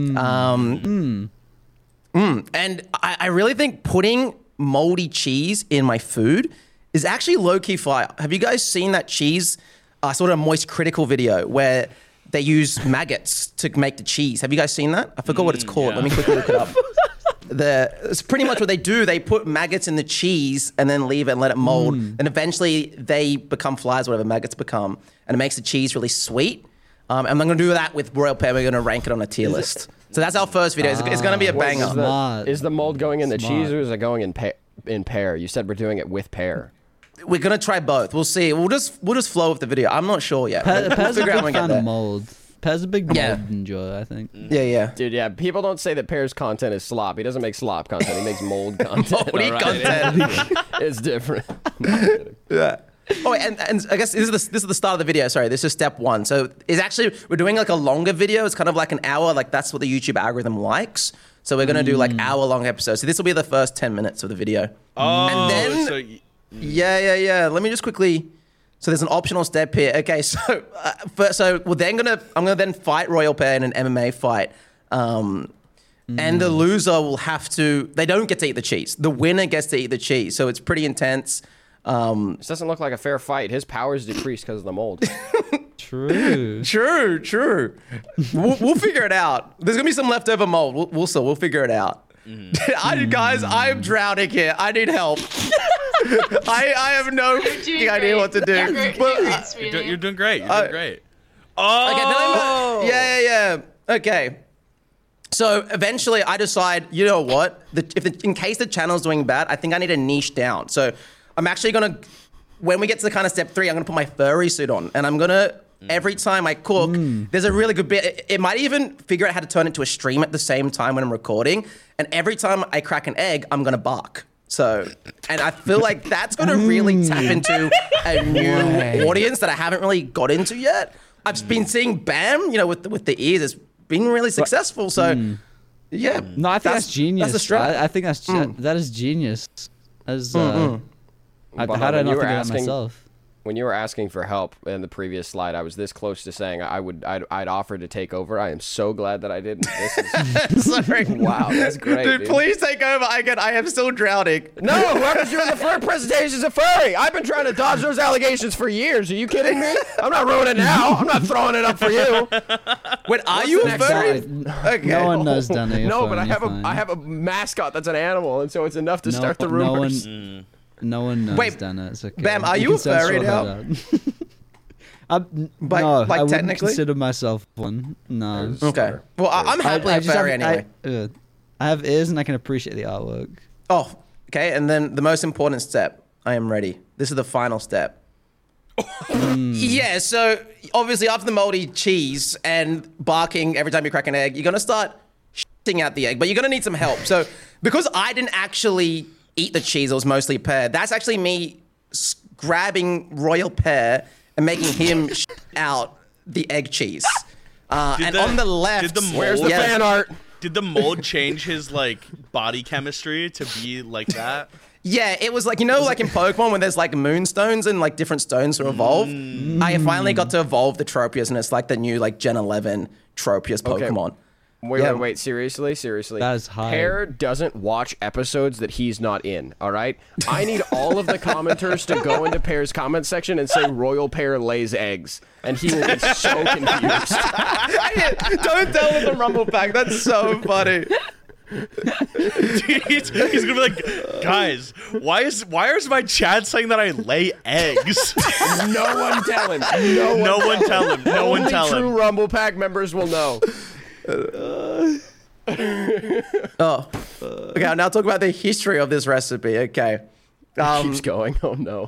Um, mm. And I, I really think putting moldy cheese in my food is actually low-key fire. Have you guys seen that cheese, uh, sort of moist critical video where they use maggots to make the cheese? Have you guys seen that? I forgot what it's called. yeah. Let me quickly look it up. The, it's pretty much what they do. They put maggots in the cheese and then leave it and let it mold. And eventually they become flies, whatever maggots become. And it makes the cheese really sweet. Um, and I'm going to do that with Royal Pear. We're going to rank it on a tier list. So that's our first video. It's, it's going to be a Wait, banger. Is Smart. the, is the mold going in the Smart. cheese or is it going in, pa- in pear? You said we're doing it with pear. We're going to try both. We'll see. We'll just we'll just flow with the video. I'm not sure yet. Pe- We'll Pear's a figure out big when we get fan there. of mold. Pear's a big mold Yeah. enjoyer, I think. Yeah, yeah. Dude, yeah, people don't say that pear's content is slop. He doesn't make slop content. He makes mold content. Moldy all right? content. It's different. No, I'm kidding. Yeah. Oh, and, and I guess this is the this is the start of the video. Sorry, this is step one. So it's actually we're doing like a longer video. It's kind of like an hour. Like that's what the YouTube algorithm likes. So we're gonna do like hour long episodes. So this will be the first ten minutes of the video. Oh, and then so y- yeah, yeah, yeah. Let me just quickly. So there's an optional step here. Okay, so uh, first, so we're then gonna I'm gonna then fight Royal Pear in an M M A fight. Um, And the loser will have to. They don't get to eat the cheese. The winner gets to eat the cheese. So it's pretty intense. Um, This doesn't look like a fair fight. His powers decreased because of the mold. True. True, true. we'll, we'll figure it out. There's gonna be some leftover mold. We'll, we'll, so we'll figure it out. I, guys, I'm drowning here. I need help. I, I have no You're fucking doing idea great. what to do. You're great, But- you're great, uh, sweetie. you're, do- you're doing great. You're Uh, doing great. Oh, Okay, then I'm, yeah, yeah, yeah. Okay. So eventually, I decide, you know what? The, if the, in case the channel's doing bad, I think I need to niche down. So I'm actually gonna, when we get to the kind of step three, I'm gonna put my furry suit on, and I'm gonna every time I cook, there's a really good bit. It, it might even figure out how to turn it to a stream at the same time when I'm recording, and every time I crack an egg, I'm gonna bark. So, and I feel like that's gonna really tap into a new audience that I haven't really got into yet. I've been seeing Bam, you know, with the, with the ears, it's been really successful. So, yeah. No, I think that's, genius. That's the strat. I, I think that's that is genius. As uh, I, But how did I when not you were think of that asking- myself? When you were asking for help in the previous slide, I was this close to saying I would I'd, I'd offer to take over. I am so glad that I didn't. This is, Sorry. wow, that's great, Dude, dude. please take over. I get. I am still drowning. No, whoever's doing the fur presentation is a furry. I've been trying to dodge those allegations for years. Are you kidding me? I'm not ruining it now. I'm not throwing it up for you. Wait, are What's you the a next furry? slide? Okay. No one knows, Danny. You're No, fine, but I you're have a fine. I have a mascot that's an animal, and so it's enough to no, start the no rumors. one, no one knows, Wait, Dana. It's okay. Bam, are We you can a furry censor now? that out. I'm, Like- no, like I wouldn't technically? consider myself one. No. Okay. Well, I, I'm happily I a just furry have, anyway. I, uh, I have ears and I can appreciate the artwork. Oh, okay. And then the most important step. I am ready. This is the final step. Yeah, so obviously after the moldy cheese and barking every time you crack an egg, you're gonna start shitting out the egg, but you're gonna need some help. So because I didn't actually eat the cheese, it was mostly pear. That's actually me s- grabbing Royal Pear and making him shit out the egg cheese. Uh, Did and the- on the left, did the mold- Where's the yes. fan art? Did the mold change his like body chemistry to be like that? Yeah, it was like, you know, like in Pokemon when there's like moonstones and like different stones to evolve. I finally got to evolve the Tropius, and it's like the new like Gen eleven Tropius Okay. Pokemon. Wait, Yeah. wait, wait. Seriously? Seriously? That is high. Pear doesn't watch episodes that he's not in, all right? I need all of the commenters to go into Pear's comment section and say Royal Pear lays eggs. And he will be so confused. Don't tell him the Rumble Pack. That's so funny. he's, he's gonna be like, guys, why is why is my chat saying that I lay eggs? No one tell him. No one, No one tell him. No one Only tell true him. Rumble Pack members will know. Oh, okay. I'll now talk about the history of this recipe. Okay. Um, Keeps going. Oh, no.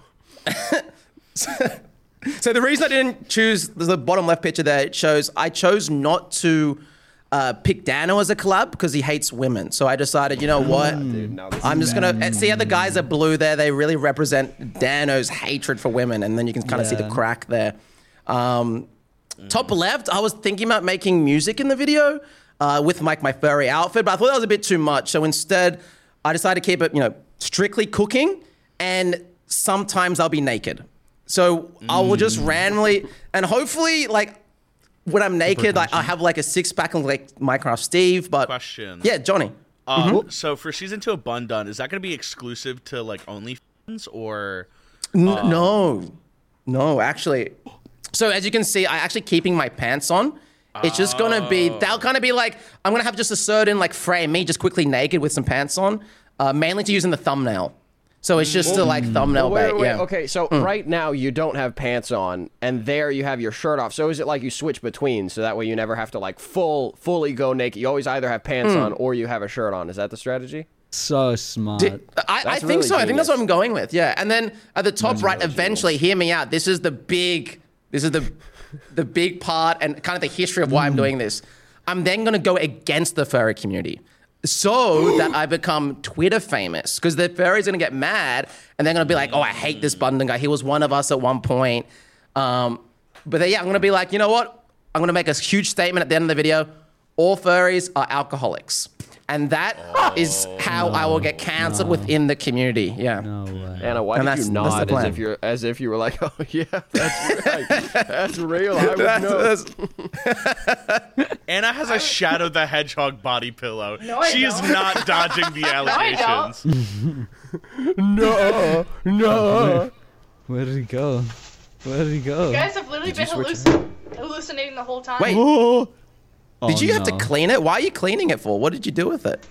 so the reason I didn't choose the bottom left picture there, it shows I chose not to uh, pick Dano as a collab because he hates women. So I decided, you know what? Dude, now this I'm is just gonna see how the guys are blue there. They really represent Dano's hatred for women, and then you can kind of see the Yeah. crack there. Um, top left, I was thinking about making music in the video uh, with like my furry outfit, but I thought that was a bit too much. So instead, I decided to keep it, you know, strictly cooking, and sometimes I'll be naked. So I will just randomly, and hopefully, like when I'm naked, like I have like a six pack of like Minecraft Steve. But Question. yeah, Johnny. Um, So for season two of Bun Done, is that gonna be exclusive to like OnlyFans or? N- no, no, actually. So as you can see, I actually keeping my pants on. It's just gonna be, that'll kind of be like, I'm gonna have just a certain like frame, me just quickly naked with some pants on, uh, mainly to use in the thumbnail. So it's just to like thumbnail Wait, bait, wait, wait. yeah. Okay, so right now you don't have pants on, and there you have your shirt off. So is it like you switch between, so that way you never have to like full, fully go naked? You always either have pants on or you have a shirt on. Is that the strategy? So smart. I, I That's think really so. I think that's genius. what I'm going with. Yeah. And then at the top right, eventually, hear me out. This is the big, this is the, the big part and kind of the history of why I'm doing this. I'm then going to go against the furry community so that I become Twitter famous, because the furries are going to get mad and they're going to be like, oh, I hate this Bundon guy. He was one of us at one point. Um, but then, yeah, I'm going to be like, you know what? I'm going to make a huge statement at the end of the video. All furries are alcoholics. And that is how I will get cancelled within the community. Yeah. No way. Anna, why And did that's- you that's the nod as plan. if you're as if you were like, oh yeah, that's right, that's real. I would know. That's- Anna has a Shadow the Hedgehog body pillow. No, I she is don't. not dodging the I don't. allegations. No, no. Where did he go? Where did he go? You guys have literally been switch hallucin- hallucinating the whole time. Wait, Oh, did you have to no. clean it? Why are you cleaning it for? What did you do with it?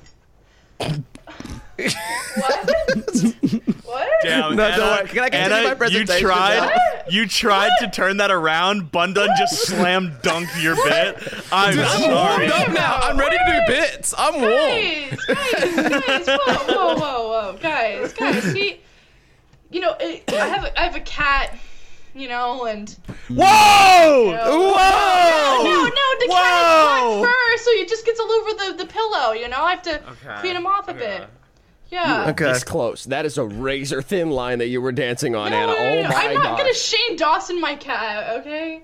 What? Damn, No, Anna, don't worry. Can I continue Anna, my presentation you tried. now? You tried to turn that around. Bundun just slam dunked your bit. I'm sorry. Warmed up now. I'm ready to do bits. I'm warm. Guys, guys, guys, whoa, whoa, whoa, whoa, guys, guys, he, you know, it, I have, a, I have a cat, you know, and Whoa! you know, Whoa! no, no, the Whoa! cat has black fur, so it just gets all over the, the pillow, you know. I have to clean him off a bit. Yeah. Okay. It's close. That is a razor thin line that you were dancing on, No, Anna. no, no, Oh no. my I'm not gosh. gonna Shane Dawson my cat, okay?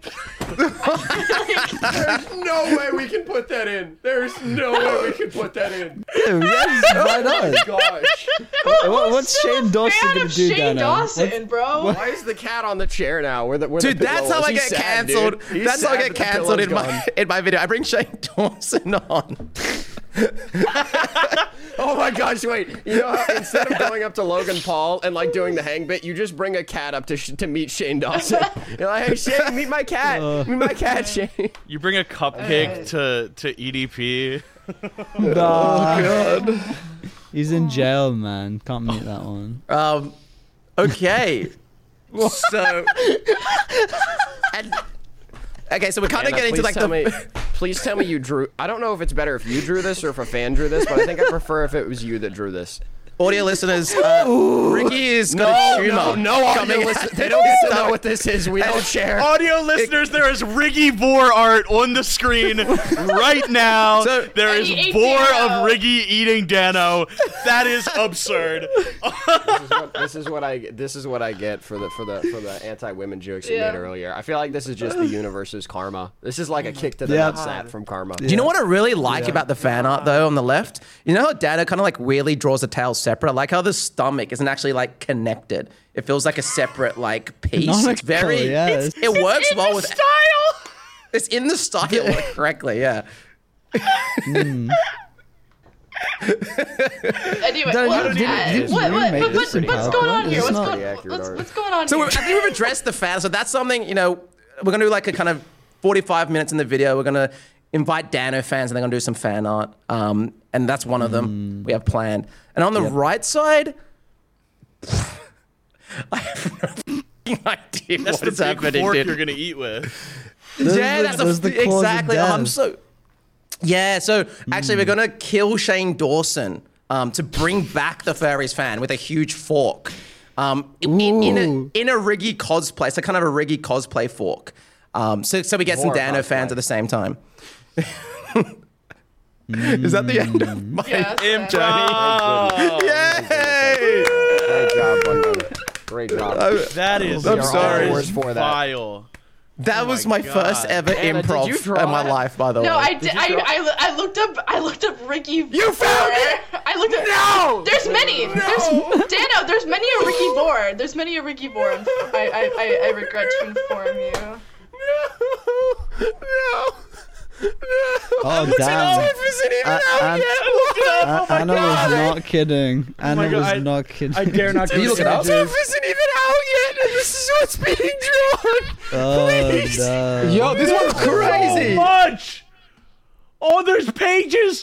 There's no way we can put that in. There's no way we can put that in. Yes, why not? Gosh. What- what's Still a Shane Dawson fan gonna of do, Shane Dana? Dawson, bro. Why is the cat on the chair now? Where the, where Dude, the that's pillow how was? I He's get sad, cancelled. dude. He's That's how I sad get that the cancelled in pillow's my gone. in my video. I bring Shane Dawson on. Oh my gosh, wait. You know how instead of going up to Logan Paul and like doing the hang bit, you just bring a cat up to sh- to meet Shane Dawson. You're like, hey Shane, meet my cat. meet my cat, Shane. You bring a cupcake to to E D P. Nah. He's in jail, man. Can't meet that one. Um, okay. So, and, okay, so we're kind of Anna, getting to please like tell the. me, please tell me you drew. I don't know if it's better if you drew this or if a fan drew this, but I think I prefer if it was you that drew this. audio listeners, uh, Ricky is got a tumor. No, no audio coming listen- out They don't his get to know stomach. what this is. We don't share. Audio listeners, there is Riggy Vor art on the screen right now. So- there And is he ate Vor Dano. of Riggy eating Dano. That is absurd. This is what, this is what I this is what I get for the for the for the anti-women jokes you Yeah. made earlier. I feel like this is just the universe's karma. This is like a kick to the Yeah. nutsack from karma. Do you know what I really like about the fan art though on the left? You know how Dano kind of like weirdly draws the tail separate? I like how the stomach isn't actually like connected. It feels like a separate like piece. It's Canonical, very yeah. it's, it works in well the with style. it's in the style correctly, yeah. Anyway, Don't- well, did- did- uh, did what, you what, make what, this what's, in what's going on PowerPoint? here? It's What's not- going, Pretty accurate what's, art. what's going on So here? we're, I think we've addressed the fans. So that's something, you know, we're going to do like a kind of forty-five minutes in the video. We're going to invite Dano fans and they're going to do some fan art. Um, and that's one of them we have planned. And on the right side, I have no fucking idea That's what the is big happening, fork dude. you're gonna eat with. Those yeah, are the- that's a, those are the claws of exactly. Oh, I'm death. so. Yeah, so actually, we're gonna kill Shane Dawson um, to bring back the furries fan with a huge fork. Um, in, in Ooh. a in a Riggy cosplay, it's a kind of a Riggy cosplay fork. Um, so so we get some More Dano cosplay. fans at the same time. Is that the end of my Yeah, that's Improv. Yay! Great job, Bundle. Great job. That is I'm sorry. that Words is for that. vile. That was my my first God. ever Anna, did improv you draw in my it? life, by the No, way. I did. I, I, lo- I looked up. I looked up Ricky. You found it! I looked up. No! There's many. There's Dano. There's many a Ricky Vor. There's many a Ricky Vor. I, I, I, I regret to inform you. No! No! Oh, damn. Uh, An- Anna was not kidding. Anna God, was I- not kidding. I dare not go you to look it up? images. isn't even out yet, and this is what's being drawn. Oh, no. Yo, this one's crazy. So much. Oh, there's pages.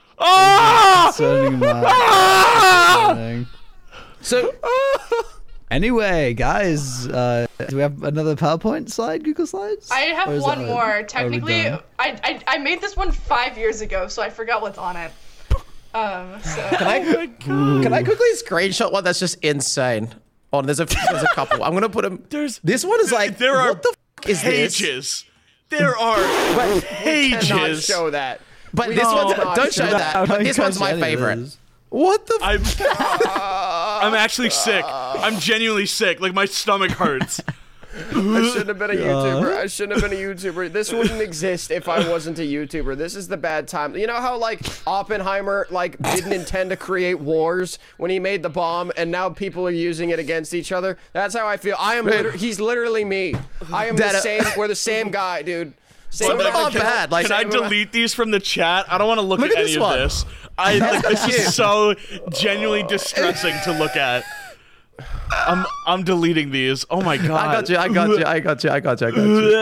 Ah! Turning mad. Ah! Turning. So, Anyway, guys, uh, do we have another PowerPoint slide, Google Slides? I have Or is one that- more. are we Technically, done? I, I I made this one five years ago, so I forgot what's on it. Um. So. can I can I quickly screenshot one that's just insane? Oh, there's a there's a couple. I'm gonna put them. There's This one is like there are what the f- is this? pages. There are Cannot pages. show that. But We this don't one's not don't show show that. that. How But do this you one's guys my edit favorite. this? What the? I'm F- I'm actually sick. I'm genuinely sick. Like my stomach hurts. I shouldn't have been a YouTuber. I shouldn't have been a YouTuber. This wouldn't exist if I wasn't a YouTuber. This is the bad time. You know how like Oppenheimer like didn't intend to create wars when he made the bomb, and now people are using it against each other. That's how I feel. I am. Liter- he's literally me. I am the That- same. We're the same guy, dude. Same Some of them guy. are bad. Like Can I delete these from the chat? I don't want to look, Look at at any this of one. this. I like this is so genuinely distressing to look at. I'm I'm deleting these. Oh my god. I got you. I got you. I got you. I got you. I got you.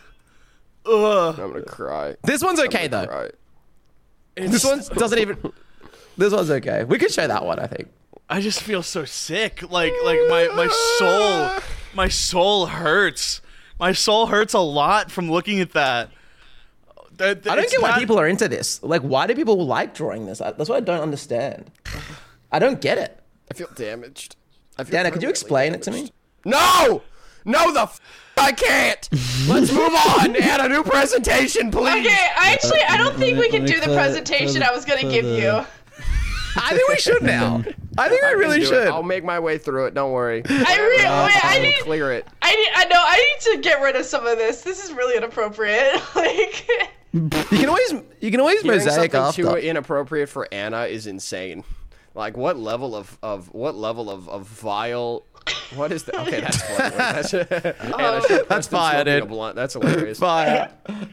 Ugh. I'm gonna cry. This one's okay though. Cry. This one doesn't even. This one's okay. We could show that one. I think. I just feel so sick. Like like my my soul my soul hurts. My soul hurts a lot from looking at that. That- I don't it's get why not- people are into this. Like, why do people like drawing this? I- That's what I don't understand. I don't get it. I feel damaged. I feel Dana, could you permanently explain it to damaged. me? No! No, the f- I can't! Let's move on! Add a new presentation, please! Okay, I actually I don't think we Let can me do the clear- presentation clear- I was gonna clear give the- you. I think we should now. I think we I can really do it. should. I'll make my way through it, don't worry. I really, I'll, wait, I I'll need, clear it. I need, I know, I need to get rid of some of this. This is really inappropriate. Like, You can always you can always Hearing mosaic something too after. inappropriate for Anna is insane. Like, what level of, of what level of, of vile... What is that? Okay, that's funny. Wait, that's, Anna, should- That's Preston's fire, smoking dude. a blunt. That's hilarious. Fire.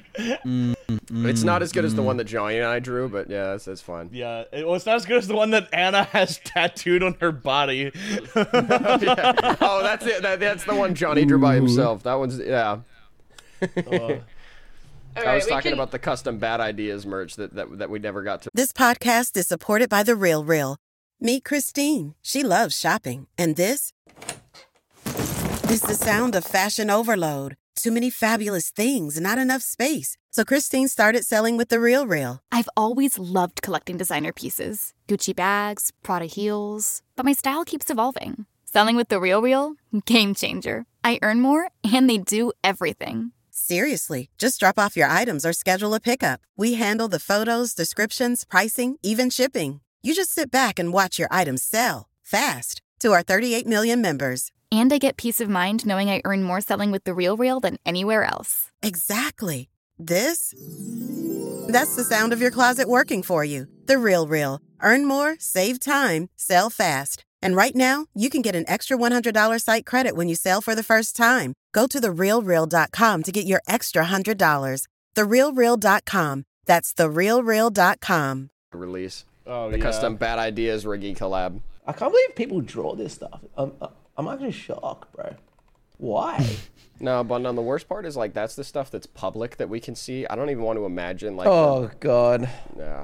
It's not as good as the one that Johnny and I drew, but yeah, that's, that's fine. Yeah, it, well, it's not as good as the one that Anna has tattooed on her body. Yeah. Oh, that's it. That, that's the one Johnny drew by himself. That one's, yeah. all I right, was we talking can, about the custom bad ideas merch that, that, that we never got to. This podcast is supported by The Real Real. Meet Christine. She loves shopping. And this is the sound of fashion overload. Too many fabulous things and not enough space. So Christine started selling with The RealReal. I've always loved collecting designer pieces. Gucci bags, Prada heels. But my style keeps evolving. Selling with The RealReal? Game changer. I earn more, and they do everything. Seriously, just drop off your items or schedule a pickup. We handle the photos, descriptions, pricing, even shipping. You just sit back and watch your items sell fast to our thirty-eight million members. And I get peace of mind knowing I earn more selling with The RealReal than anywhere else. Exactly. This? That's the sound of your closet working for you. The RealReal. Earn more, save time, sell fast. And right now, you can get an extra one hundred dollars site credit when you sell for the first time. Go to the real real dot com to get your extra one hundred dollars. the real real dot com. That's the real real dot com. Release. Oh, the yeah. custom Bad Ideas Riggy collab. I can't believe people draw this stuff. I'm, I'm actually shocked, bro. Why? No, but no, the worst part is like that's the stuff that's public that we can see. I don't even want to imagine like. Oh God. Yeah.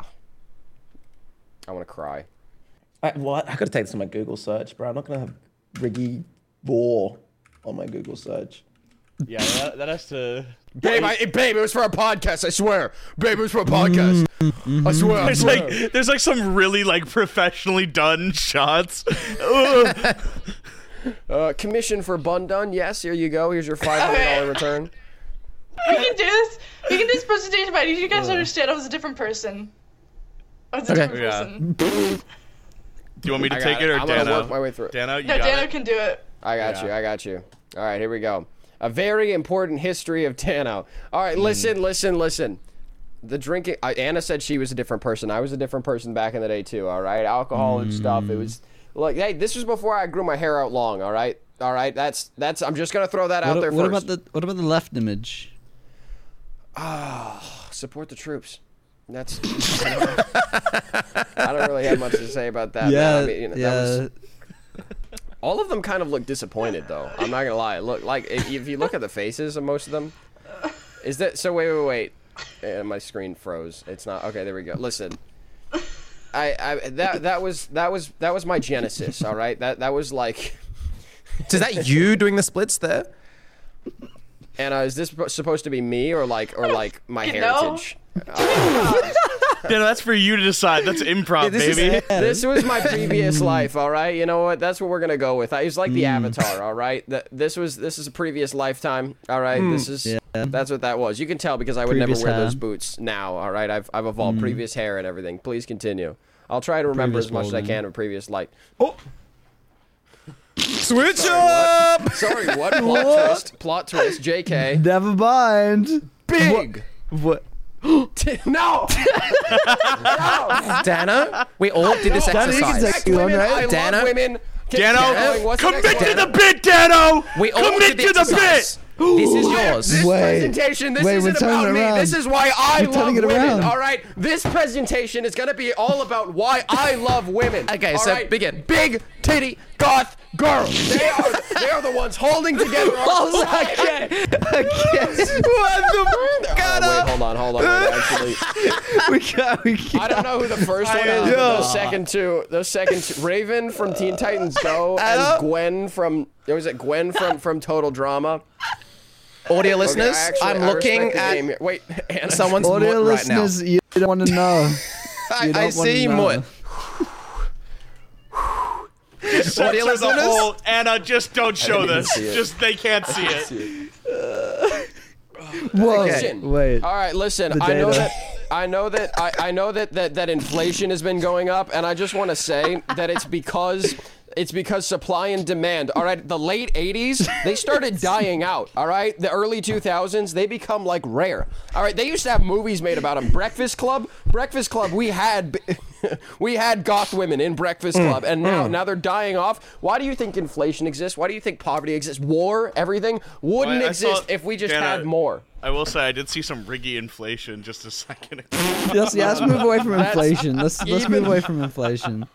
I want to cry. I, what? I gotta take this on my Google search, bro. I'm not gonna have Riggy War on my Google search. Yeah, that, that has to. Babe, I, babe, it was for a podcast. I swear, babe, it was for a podcast. I swear. I There's swear. like there's like some really like professionally done shots. Ugh. Uh, commission for Bun Done. Yes, here you go. Here's your five hundred dollar return. We can do this. We can do this presentation, but I need you guys to understand I was a different person. I was a Okay. different Yeah. person. Do you want me to I take got it or I'm gonna Dano? work my way through it. Dano, you No, got Dano it. can do it. I got Yeah. you. I got you. All right, here we go. A very important history of Dano. All right, listen, listen, listen. The drinking. I, Anna said she was a different person. I was a different person back in the day too. All right, alcohol and stuff. It was like, hey, this was before I grew my hair out long. All right, all right. That's that's. I'm just gonna throw that out What, there what first. about the what about the left image? Support the troops. That's. I don't really have much to say about that. yeah, man. I mean, you know, yeah. That was, all of them kind of look disappointed, though. I'm not gonna lie. Look, like if, if you look at the faces of most of them, is that so? Wait, wait, wait. Eh, my screen froze. It's not okay. There we go. Listen, I, I that that was that was that was my genesis. All right, that that was like. So is that you doing the splits there? Anna, is this supposed to be me or like or like my You know? heritage? Dano, that's for you to decide. That's improv, this is- baby. This was my previous life, all right. You know what? That's what we're gonna go with. It's like the Avatar, all right. That this was this is a previous lifetime, all right. This is Yeah. that's what that was. You can tell because I would Previous never wear hair. those boots now, all right. I've I've evolved previous hair and everything. Please continue. I'll try to remember Previous as much as I Walden. can of previous life. Switch up. Sorry, what plot twist? Plot twist. J K. Never mind. Big. What? No. Dano, we all did this Dano, you can exercise. take- You on, Women, right? I love Dano? women. Keep Dano, going. What's the next commit to one? the bit, Dano. We all commit did to the exercise. bit. This is yours. This Wait. presentation, this Wait, we're isn't turning about it me. around. This is why I We're love turning it women. around. All right, this presentation is gonna be all about why I love women. Okay, all so right? begin. Big titty goth girls. They are they are the ones holding together our society. Okay. What the Oh, wait, hold on, hold on. Wait, actually, we got. We got. I don't know who the first one is. But those second two, those second two, Raven from Teen Titans Go and Gwen from. Was it Gwen from from Total Drama? Audio Okay, listeners, I actually- I'm I looking respect the at game here. Wait, Anna, someone's Audio mutt right now. listeners, you don't want to know. I, You I don't see wanna know. mutt. Censor the listeners? whole. Anna, just don't show even this. see it. Just they can't see it. Whoa. Listen. Wait. All right, listen. The I know data. that I know that I, I know that, that that inflation has been going up, and I just want to say that it's because it's because supply and demand. All right, the late eighties they started dying out. All right, the early two thousands they become like rare. All right, they used to have movies made about them. Breakfast Club, Breakfast Club. We had we had goth women in Breakfast Club, and now now they're dying off. Why do you think inflation exists? Why do you think poverty exists? War, everything wouldn't Well, I saw- exist if we just Dana, had more. I will say I did see some riggy inflation just a second ago. Let's, yeah, let's move away from inflation. Let's let's even- move away from inflation.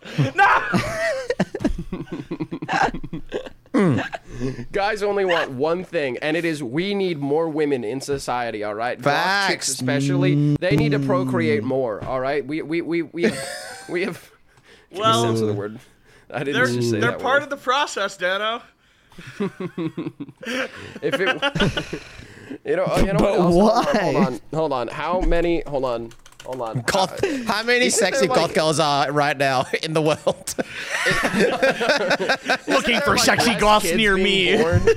Guys only want one thing, and it is we need more women in society. All right, Goth Facts. chicks especially, they need to procreate more. All right, we we we we have, we have. Well, Censor the word. I didn't They're, just say they're that part word. of the process, Dano. If it, you know, you know But what else? why? Hold on, hold on. How many? Hold on, hold on. Goth, how many Isn't sexy there, goth like- girls are right now in the world? Looking there, for like, sexy less goths kids near being me. born?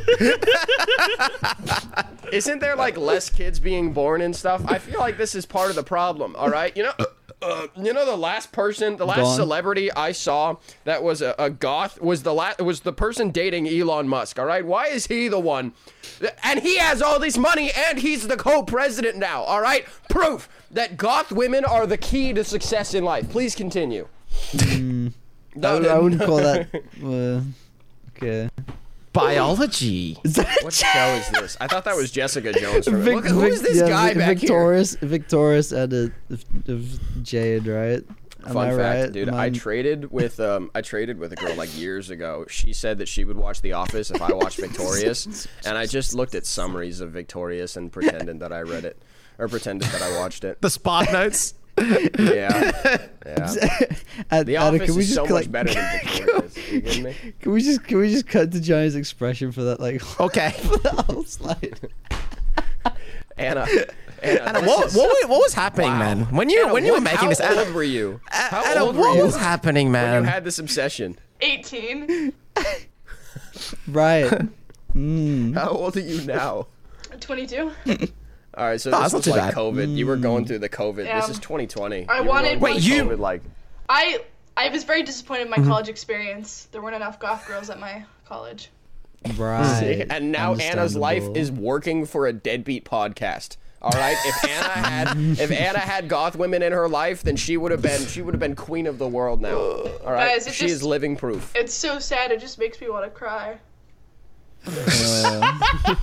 Isn't there like less kids being born and stuff? I feel like this is part of the problem. All right, you know, uh, you know the last person, the last Gone. celebrity I saw that was a, a goth was the la- was the person dating Elon Musk. All right, why is he the one? And he has all this money, and he's the co-president now. All right, proof that goth women are the key to success in life. Please continue. I, would, I wouldn't call that. Uh, okay. Biology. Is that What show is this? I thought that was Jessica Jones. From Vic- Look, who is Vic- this yeah, guy Vic- back Victorious, Victorious and a, of Jade, right? Am Fun I fact, right? dude. Am I traded with um, I traded with a girl like years ago. She said that she would watch The Office if I watched Victorious, and I just looked at summaries of Victorious and pretended that I read it, or pretended that I watched it. The Spark Notes. Yeah, yeah. Ad- The Adam, Office can we is just so like, much better than Victorious. Are you kidding me? Can we just can we just cut to Johnny's expression for that like Okay. for that whole slide? Anna, Anna, Anna, this what, is- what, what was happening, Wow. man? When you Anna, when you were what- making how this, Anna, old were you? How Anna, old what were you was happening, when man? you had this obsession? eighteen. Right. Mm. How old are you now? twenty-two. All right, so Oh, this that's was not too like bad. COVID. You were going through the COVID. Yeah. This is twenty twenty. I You were wanted- going Wait, through you- COVID, like. I I was very disappointed in Mm-hmm. my college experience. There weren't enough goth girls at my college. Right. And now Anna's life Understandable. is working for a deadbeat podcast. All right, if Anna had if Anna had goth women in her life, then she would have been she would have been queen of the world now. All right, Guys, it she just- is living proof. It's so sad. It just makes me want to cry. Uh,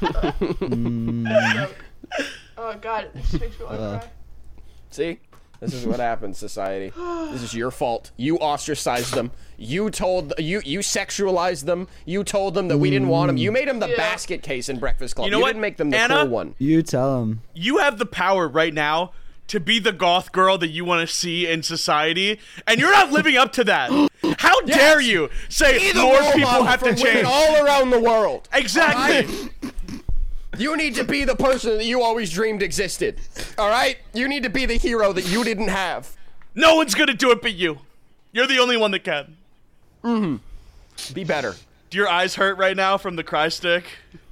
mm, Oh God, it just makes me want to Uh. cry. See, this is what happens, society. This is your fault. You ostracized them. You told you you sexualized them. You told them that we didn't want them. You made them the Yeah. basket case in Breakfast Club. You know you what, didn't make them the Anna? cool one. you tell him. You have the power right now to be the goth girl that you want to see in society, and you're not living up to that. How dare you say Be the more role people model have for to women change? all around the world. Exactly. You need to be the person that you always dreamed existed. All right? You need to be the hero that you didn't have. No one's gonna do it but you. You're the only one that can. Be better. Do your eyes hurt right now from the cry stick?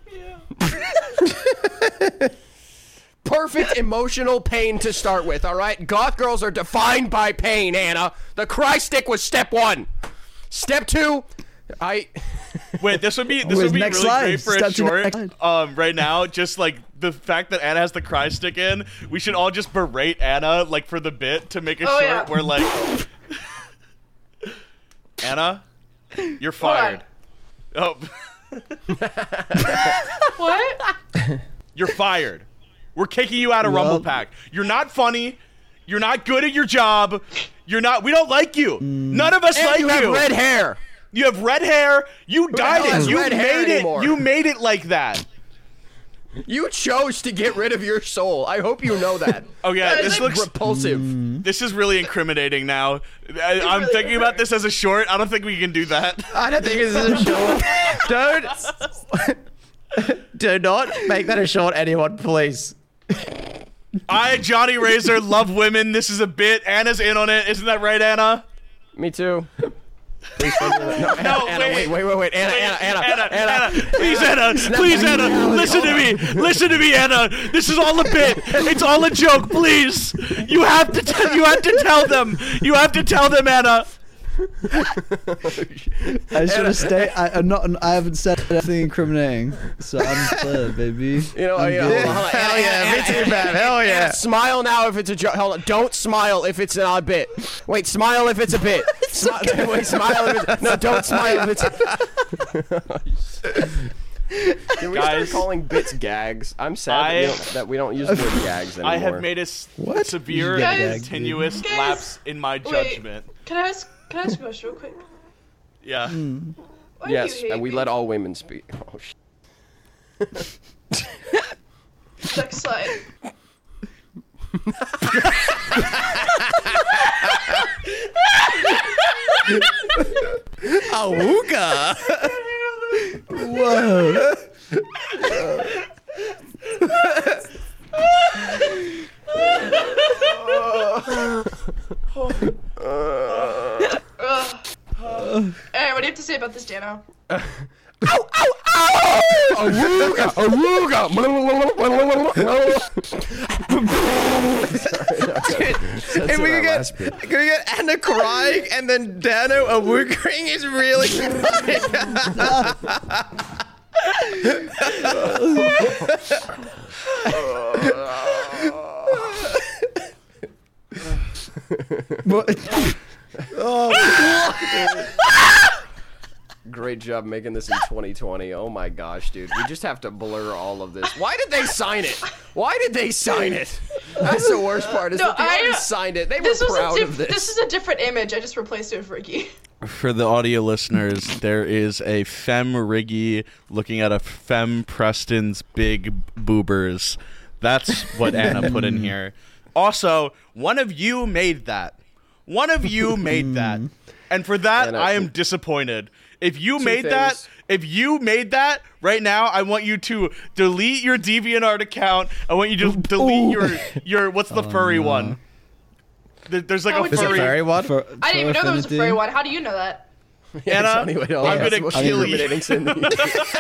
Perfect emotional pain to start with, all right? Goth girls are defined by pain, Anna. The cry stick was step one. Step two, I... Wait, this would be this Wait, would be next really slide. great for a Step to short. next slide. Um, right now, just like the fact that Anna has the cry stick in, we should all just berate Anna like for the bit to make a Oh, short yeah. where like Anna, you're fired. Oh, What? you're fired. We're kicking you out of Well- Rumble Pack. You're not funny. You're not good at your job. You're not. We don't like you. None of us And like you have red hair. You have red hair. You dyed hell has it. You red hair made it. anymore? You made it like that. You chose to get rid of your soul. I hope you know that. Oh yeah, Guys, this I'm looks repulsive. This is really incriminating now. I, I'm really thinking about hurt. this as a short. I don't think we can do that. I don't think this is a short. Don't. Do not make that a short, anyone, please. I, Johnny Razor, love women. This is a bit. Anna's in on it. Isn't that right, Anna? Me too. Please, no, Anna, No, Anna, wait. wait, wait, wait, wait. Anna, Wait, Anna, Anna, Anna, Anna. please, Anna, please, Anna, listen to me, listen to me, Anna. This is all a bit. It's all a joke. Please, you have to, tell, you have to tell them. You have to tell them, Anna. I should have stayed. I, I'm not. I haven't said anything incriminating, so I'm clear, baby. You know, I'm yeah, good. hold on, hold on. Hell Anna, yeah, Anna, me Anna, too, man. Hell yeah. Anna, smile now if it's a joke. Hold on. Don't smile if it's an odd bit. Wait, smile if it's a bit. Smi- Wait, smile if it's... No, don't smile if it's... Can we Guys, start calling bits gags? I'm sad I- that, we don't, that we don't use the word gags anymore. I have made a s- What? severe You and get continuous gagged. lapse in my Wait. judgment. Can I ask? Can I ask a question real quick? Yeah. Why Yes, do you hate and we me? let all women speak. Oh, sh- Next slide. Awooga. Whoa. Hey, what do you have to say about this, Dano? Awooga, awooga. If we could get, could we get Anna crying and then Dano awoogering is really What? Great job making this in twenty twenty. Oh my gosh, dude. We just have to blur all of this. Why did they sign it? Why did they sign it? That's the worst part, is No, that they I- already signed it. They This were was proud a of diff- this. this is a different image. I just replaced it with Ricky. For the audio listeners, there is a Fem Riggy looking at a Fem Preston's big boobers. That's what Anna put in here. Also, one of you made that. One of you made that. And for that, Anna, I am disappointed. If you two made that, things. if you made that right now, I want you to delete your DeviantArt account. I want you to delete your your what's the furry one? There- There's like How a would you- furry. very one? For, I didn't even know there was a Affinity. furry one. How do you know that? Anna, Johnny Wade, all I'm that's gonna what kill she's you. eliminating Cindy.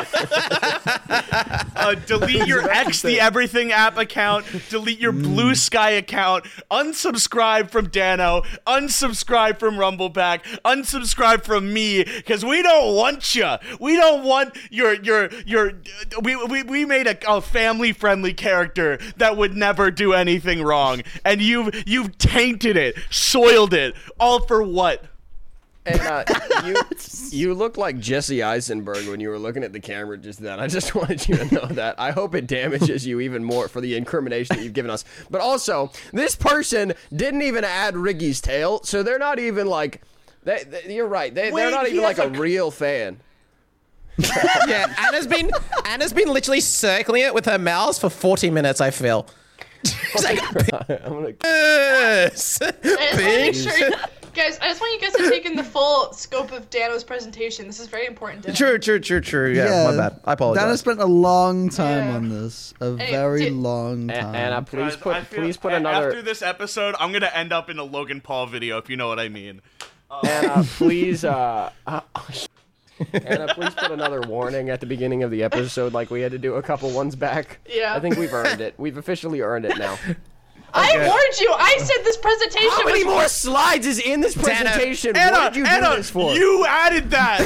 Uh, delete your X the Everything app account. Delete your Blue Sky account. Unsubscribe from Dano. Unsubscribe from Rumbleback. Unsubscribe from me, because we don't want you. We don't want your your your. We we, we made a, a family friendly character that would never do anything wrong, and you've you've tainted it, soiled it, all for what? And uh, you, you look like Jesse Eisenberg when you were looking at the camera just then. I just wanted you to know that. I hope it damages you even more for the incrimination that you've given us. But also, this person didn't even add Riggy's tail, so they're not even like... They, they, you're right. They, Wait, they're not he even like has a a- real fan. Yeah, Anna's been Anna's been literally circling it with her mouse for forty minutes, I feel. It's like, I'm gonna... yes. I just want to make sure, guys. I just want you guys to take in the full scope of Dano's presentation. This is very important. Dano. True, true, true, true. Yeah, my bad. I apologize. Dana spent a long time Yeah. on this. A Hey, very did- long A- time. Anna, please Guys, put, I feel- please put a- another... After this episode, I'm gonna end up in a Logan Paul video, if you know what I mean. Anna, please, uh, uh, Anna, please put another warning at the beginning of the episode like we had to do a couple ones back. Yeah. I think we've earned it. We've officially earned it now. I warned you. I said this presentation How many was. more slides is in this presentation? Anna, what did you Anna, do this for? you added that.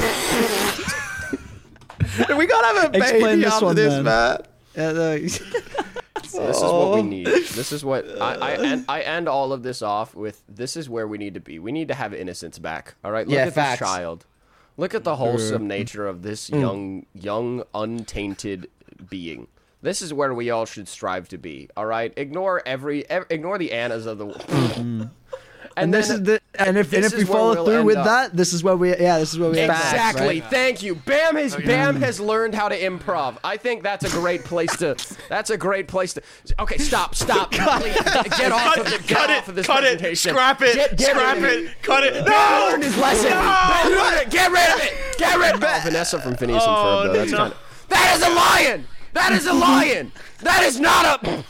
we gotta have a baby Explain this after one, this, then. man. Yeah, no. This is what we need. This is what I I end, I end all of this off with. This is where we need to be. We need to have innocence back. All right. Look Yeah, at facts. this child. Look at the wholesome nature of this young, young, untainted being. This is where we all should strive to be. All right. Ignore every, ev- ignore the Annas of the world. and, And this then- is the and if and this if we is where follow we'll through end with up. that, this is where we yeah, this is where we end up, Exactly. right? Thank you. Bam has Bam has learned how to improv. I think that's a great place to. That's a great place to. Okay, stop, stop. Please, get off of the, get cut off it, of this cut it, presentation. scrap it, Get, get scrap rid of it, cut it. Ben No! learned his lesson. Ben learned it. Get rid of it. Get rid of it. Oh, Vanessa from Phineas and Oh, Ferb, though. That's no. kind of. That is a lion. That is a lion. That is not a.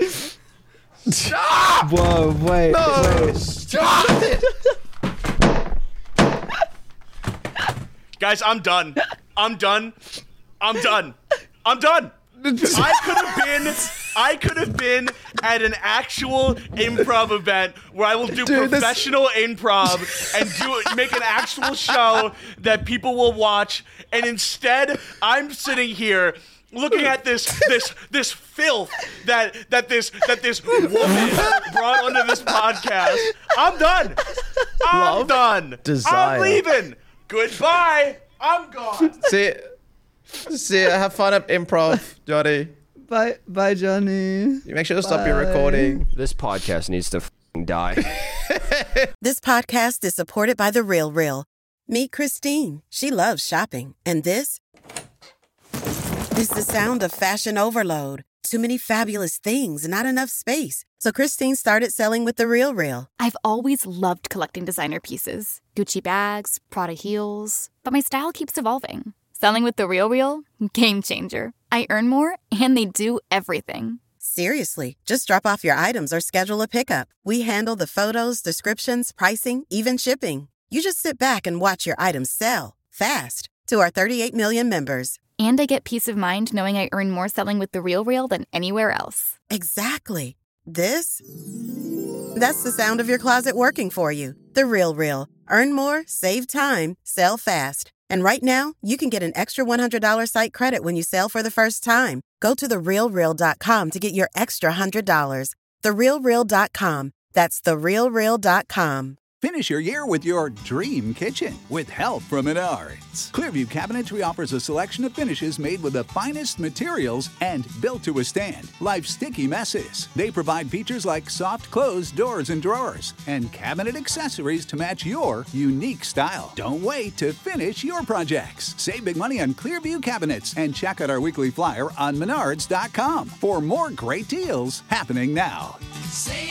Stop. Whoa, wait, wait. Stop it. Guys, I'm done. I'm done. I'm done. I'm done. I could have been I could have been at an actual improv event where I will do Dude, this- professional improv and do make an actual show that people will watch, and instead I'm sitting here looking at this this this filth that that this that this woman brought onto this podcast. I'm done. I'm done. desire. I'm leaving. Goodbye. I'm gone. See, see, have fun at improv, Johnny. Bye, bye, Johnny. You make sure to stop your Bye. recording. This podcast needs to f***ing die. This podcast is supported by The Real Real. Meet Christine. She loves shopping. And this is the sound of fashion overload. Too many fabulous things, not enough space. So Christine started selling with The Real Real. I've always loved collecting designer pieces Gucci bags, Prada heels, but my style keeps evolving. Selling with The RealReal? Game changer. I earn more, and they do everything. Seriously, just drop off your items or schedule a pickup. We handle the photos, descriptions, pricing, even shipping. You just sit back and watch your items sell fast to our thirty-eight million members. And I get peace of mind knowing I earn more selling with The RealReal than anywhere else. Exactly. This? That's the sound of your closet working for you. The RealReal. Earn more, save time, sell fast. And right now, you can get an extra one hundred dollars site credit when you sell for the first time. Go to the real real dot com to get your extra one hundred dollars. the real real dot com. That's the real real dot com. Finish your year with your dream kitchen with help from Menards. Clearview Cabinetry offers a selection of finishes made with the finest materials and built to withstand life's sticky messes. They provide features like soft closed doors and drawers and cabinet accessories to match your unique style. Don't wait to finish your projects. Save big money on Clearview cabinets and check out our weekly flyer on menards dot com for more great deals happening now. Save